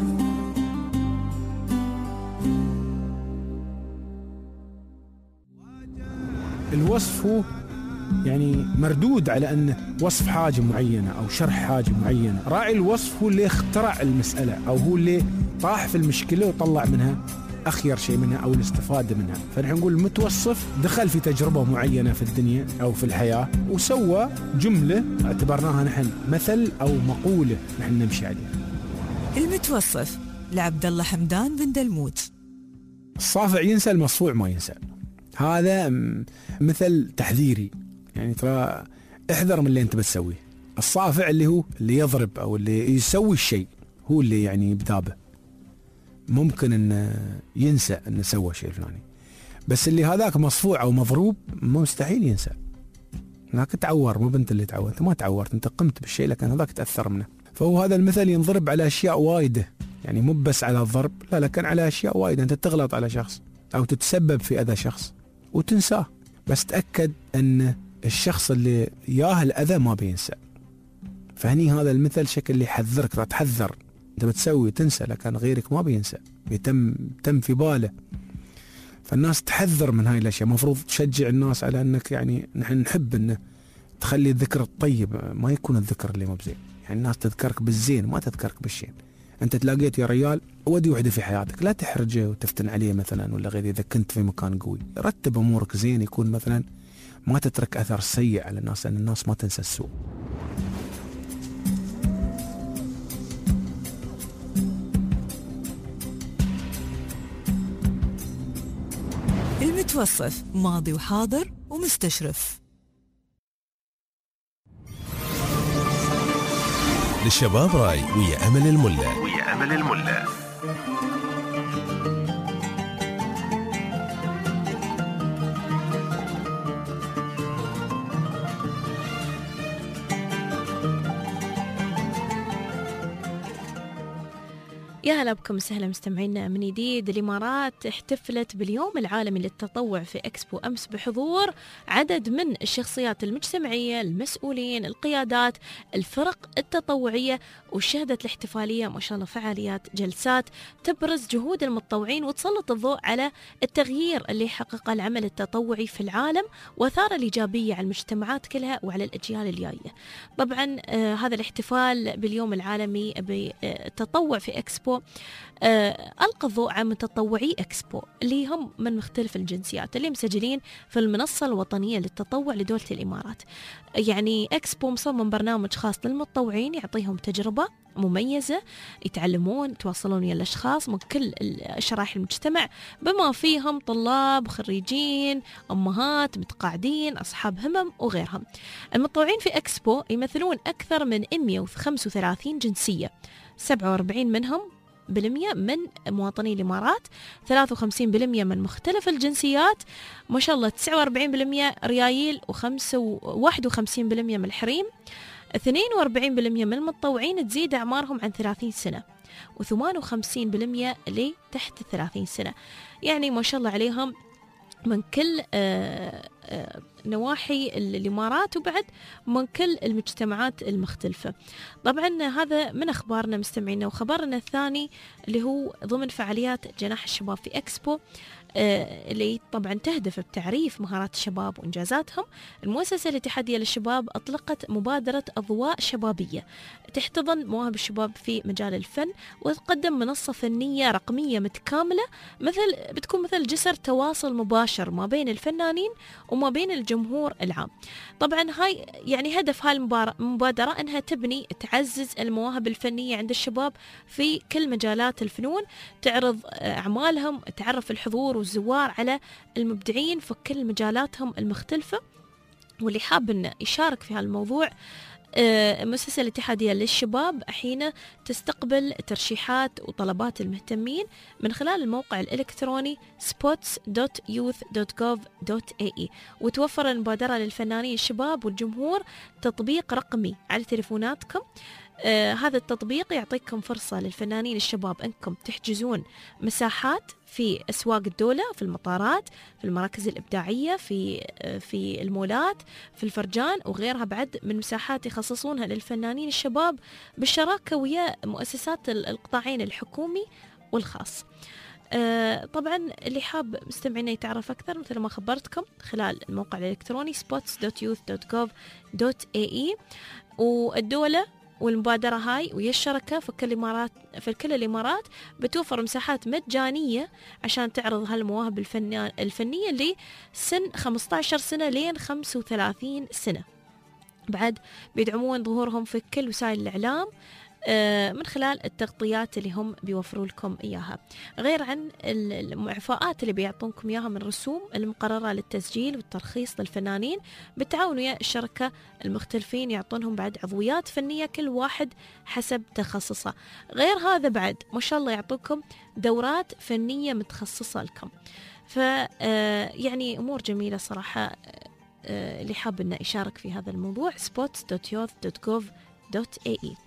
الوصف هو يعني مردود على أنه وصف حاجة معينة أو شرح حاجة معينة. راعي الوصف هو اللي اخترع المسألة، أو هو اللي طاح في المشكلة وطلع منها أخير شيء منها أو الاستفادة منها. فنحن نقول المتوصف دخل في تجربة معينة في الدنيا أو في الحياة وسوى جملة اعتبرناها نحن مثل أو مقولة نحن نمشي عليها. المتوصف لعبد الله حمدان بن دلموت. الصافع ينسى، المصفوع ما ينسى. هذا مثل تحذيري، يعني ترى احذر من اللي انت بتسويه. الصافع اللي هو اللي يضرب او اللي يسوي الشيء، هو اللي يعني بدابه ممكن ان ينسى انه سوى شيء الفلاني، بس اللي هذاك مصفوع او مضروب مستحيل ينسى. هناك تعور، مو بنت اللي تعور، انت ما تعورت، انت قمت بالشيء لكن هذاك تاثر منه. فهو هذا المثل ينضرب على اشياء وايده، يعني مو بس على الضرب، لا لكن على اشياء وايده. انت تغلط على شخص او تتسبب في اذى شخص وتنساه، بس تاكد ان الشخص اللي ياه الاذى ما بينسى. فهني هذا المثل شكل اللي يحذرك، تحذر انت بتسوي تنسى، لكن غيرك ما بينسى، بيتم تم في باله. فالناس تحذر من هاي الاشياء. مفروض تشجع الناس على انك يعني نحن نحب انه تخلي الذكر الطيب، ما يكون الذكر اللي مو بزين. يعني الناس تذكرك بالزين ما تذكرك بالشين. انت تلاقيت يا ريال ودي وحده في حياتك، لا تحرجه وتفتن عليه مثلا ولا غير. اذا كنت في مكان قوي رتب امورك زين، يكون مثلا ما تترك اثر سيء على الناس، لان الناس ما تنسى السوء. المتوصف ماضي وحاضر ومستشرف. للشباب راي ويا أمل الملا. ويا أمل الملا. يا هلا بكم، سهلا مستمعينا من جديد. الإمارات احتفلت باليوم العالمي للتطوع في إكسبو أمس بحضور عدد من الشخصيات المجتمعية، المسؤولين، القيادات، الفرق التطوعية، وشهدت الاحتفالية ما شاء الله فعاليات، جلسات تبرز جهود المتطوعين وتسلط الضوء على التغيير اللي حققه العمل التطوعي في العالم وأثاره الإيجابية على المجتمعات كلها وعلى الأجيال الجاية. طبعا آه هذا الاحتفال باليوم العالمي بالتطوع في إكسبو آه ألقى الضوء على متطوعي إكسبو اللي هم من مختلف الجنسيات اللي مسجلين في المنصة الوطنية للتطوع لدولة الإمارات. يعني إكسبو مصمم برنامج خاص للمتطوعين يعطيهم تجربة مميزة، يتعلمون، يتواصلون ويا الأشخاص من كل شرائح المجتمع بما فيهم طلاب، خريجين، أمهات، متقاعدين، أصحاب همم وغيرهم. المتطوعين في إكسبو يمثلون أكثر من مئة وخمسة وثلاثين جنسية، سبعة وأربعين منهم بالمية من مواطني الإمارات، ثلاثة وخمسين بالمية من مختلف الجنسيات، ما شاء الله تسعة وأربعين بالمية ريايل، وخمسة وواحد وخمسين بالمية من الحريم، اثنين وأربعين بالمية من المتطوعين تزيد أعمارهم عن ثلاثين سنة، وثمانية وخمسين بالمية اللي تحت ثلاثين سنة. يعني ما شاء الله عليهم من كل آآ آآ نواحي الإمارات وبعد من كل المجتمعات المختلفة. طبعا هذا من أخبارنا مستمعينا. وخبرنا الثاني اللي هو ضمن فعاليات جناح الشباب في إكسبو اللي طبعا تهدف بتعريف مهارات الشباب وإنجازاتهم. المؤسسة الاتحادية للشباب أطلقت مبادرة أضواء شبابية تحتضن مواهب الشباب في مجال الفن وتقدم منصة فنية رقمية متكاملة، مثل بتكون مثل جسر تواصل مباشر ما بين الفنانين وما بين الجمهور العام. طبعا هاي يعني هدف هاي المبادرة أنها تبني تعزز المواهب الفنية عند الشباب في كل مجالات الفنون، تعرض أعمالهم، تعرف الحضور والزوار على المبدعين في كل مجالاتهم المختلفة. واللي حاب أنه يشارك في هالموضوع، المؤسسة الاتحادية للشباب حين تستقبل ترشيحات وطلبات المهتمين من خلال الموقع الإلكتروني سبوتس دوت يوث دوت جوف دوت إيه إي، وتوفر المبادرة للفنانين الشباب والجمهور تطبيق رقمي على تليفوناتكم. آه هذا التطبيق يعطيكم فرصة للفنانين الشباب أنكم تحجزون مساحات في أسواق الدولة، في المطارات، في المراكز الإبداعية، في آه في المولات، في الفرجان وغيرها بعد من مساحات يخصصونها للفنانين الشباب بالشراكة ويا مؤسسات القطاعين الحكومي والخاص. آه طبعا اللي حاب مستمعينا يتعرف أكثر مثل ما خبرتكم خلال الموقع الإلكتروني سبوتس دوت يوث دوت جوف دوت إيه إي. والدولة والمبادرة هاي ويا الشركة في كل الإمارات في كل الإمارات بتوفر مساحات مجانية عشان تعرض هالمواهب الفنية اللي سن خمسة عشر سنة لين خمسة وثلاثين سنة. بعد بيدعمون ظهورهم في كل وسائل الإعلام من خلال التغطيات اللي هم بيوفروا لكم إياها، غير عن المعفاءات اللي بيعطونكم إياها من الرسوم المقررة للتسجيل والترخيص للفنانين بالتعاون ويا الشركة المختلفين، يعطونهم بعد عضويات فنية كل واحد حسب تخصصه. غير هذا بعد ما شاء الله يعطوكم دورات فنية متخصصة لكم. ف يعني أمور جميلة صراحة. اللي حاب إنه يشارك في هذا الموضوع سبوتس دوت يوث دوت جوف دوت إيه إي.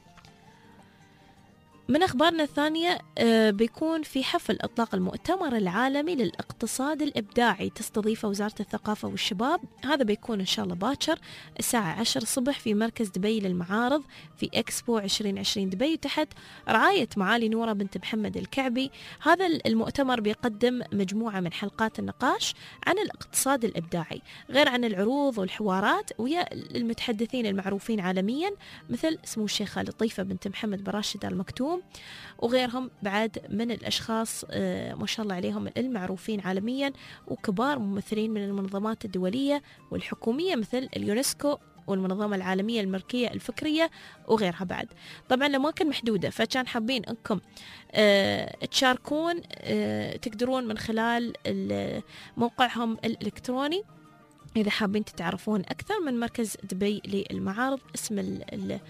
من أخبارنا الثانية بيكون في حفل إطلاق المؤتمر العالمي للاقتصاد الإبداعي تستضيفه وزارة الثقافة والشباب. هذا بيكون إن شاء الله باكر الساعة عشر الصبح في مركز دبي للمعارض في إكسبو عشرين عشرين دبي تحت رعاية معالي نورة بنت محمد الكعبي. هذا المؤتمر بيقدم مجموعة من حلقات النقاش عن الاقتصاد الإبداعي، غير عن العروض والحوارات ويا المتحدثين المعروفين عالميا مثل سمو الشيخة لطيفة بنت محمد بن راشد آل مكتوم وغيرهم بعد من الأشخاص ما شاء الله عليهم المعروفين عالميا، وكبار ممثلين من المنظمات الدولية والحكومية مثل اليونسكو والمنظمة العالمية الملكية الفكرية وغيرها. بعد طبعا الأماكن محدودة، فكان حابين أنكم اه تشاركون اه تقدرون من خلال موقعهم الإلكتروني إذا حابين تتعرفون أكثر من مركز دبي للمعارض. اسم ال ال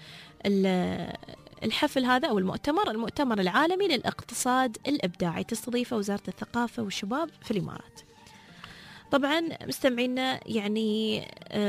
ال الحفل هذا أو المؤتمر المؤتمر العالمي للاقتصاد الإبداعي تستضيفه وزارة الثقافة والشباب في الإمارات. طبعا مستمعينا يعني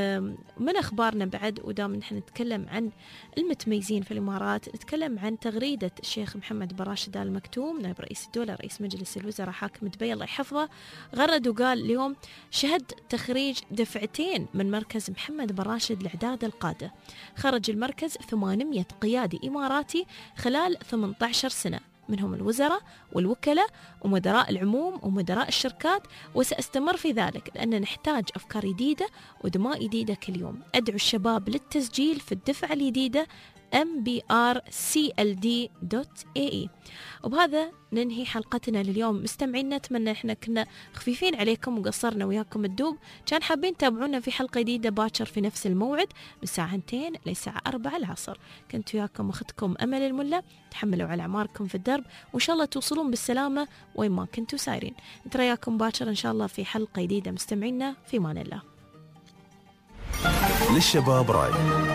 من أخبارنا بعد ودام نحن نتكلم عن المتميزين في الإمارات، نتكلم عن تغريدة الشيخ محمد بن راشد آل مكتوم نائب رئيس الدولة رئيس مجلس الوزراء حاكم دبي الله يحفظه. غرد وقال اليوم شهد تخريج دفعتين من مركز محمد بن راشد لإعداد القادة. خرج المركز ثمانمئة قيادي إماراتي خلال ثمانية عشر سنة، منهم الوزراء والوكلاء ومدراء العموم ومدراء الشركات، وسأستمر في ذلك لأن نحتاج أفكار جديدة ودماء جديدة كل يوم. أدعو الشباب للتسجيل في الدفعة الجديدة إم بي آر سي إل دي دوت إيه إي. وبهذا ننهي حلقتنا لليوم. مستمعينا نتمنى احنا كنا خفيفين عليكم وقصرنا وياكم الدوب. كان حابين تابعونا في حلقة جديدة باكر في نفس الموعد من الساعة اثنين للساعة أربعة العصر. كنت وياكم أختكم أمل الملا. تحملوا على أعماركم في الدرب وإن شاء الله توصلون بالسلامة وين ما كنتوا سايرين. نترياكم باكر إن شاء الله في حلقة جديدة. مستمعينا في مان الله. للشباب راي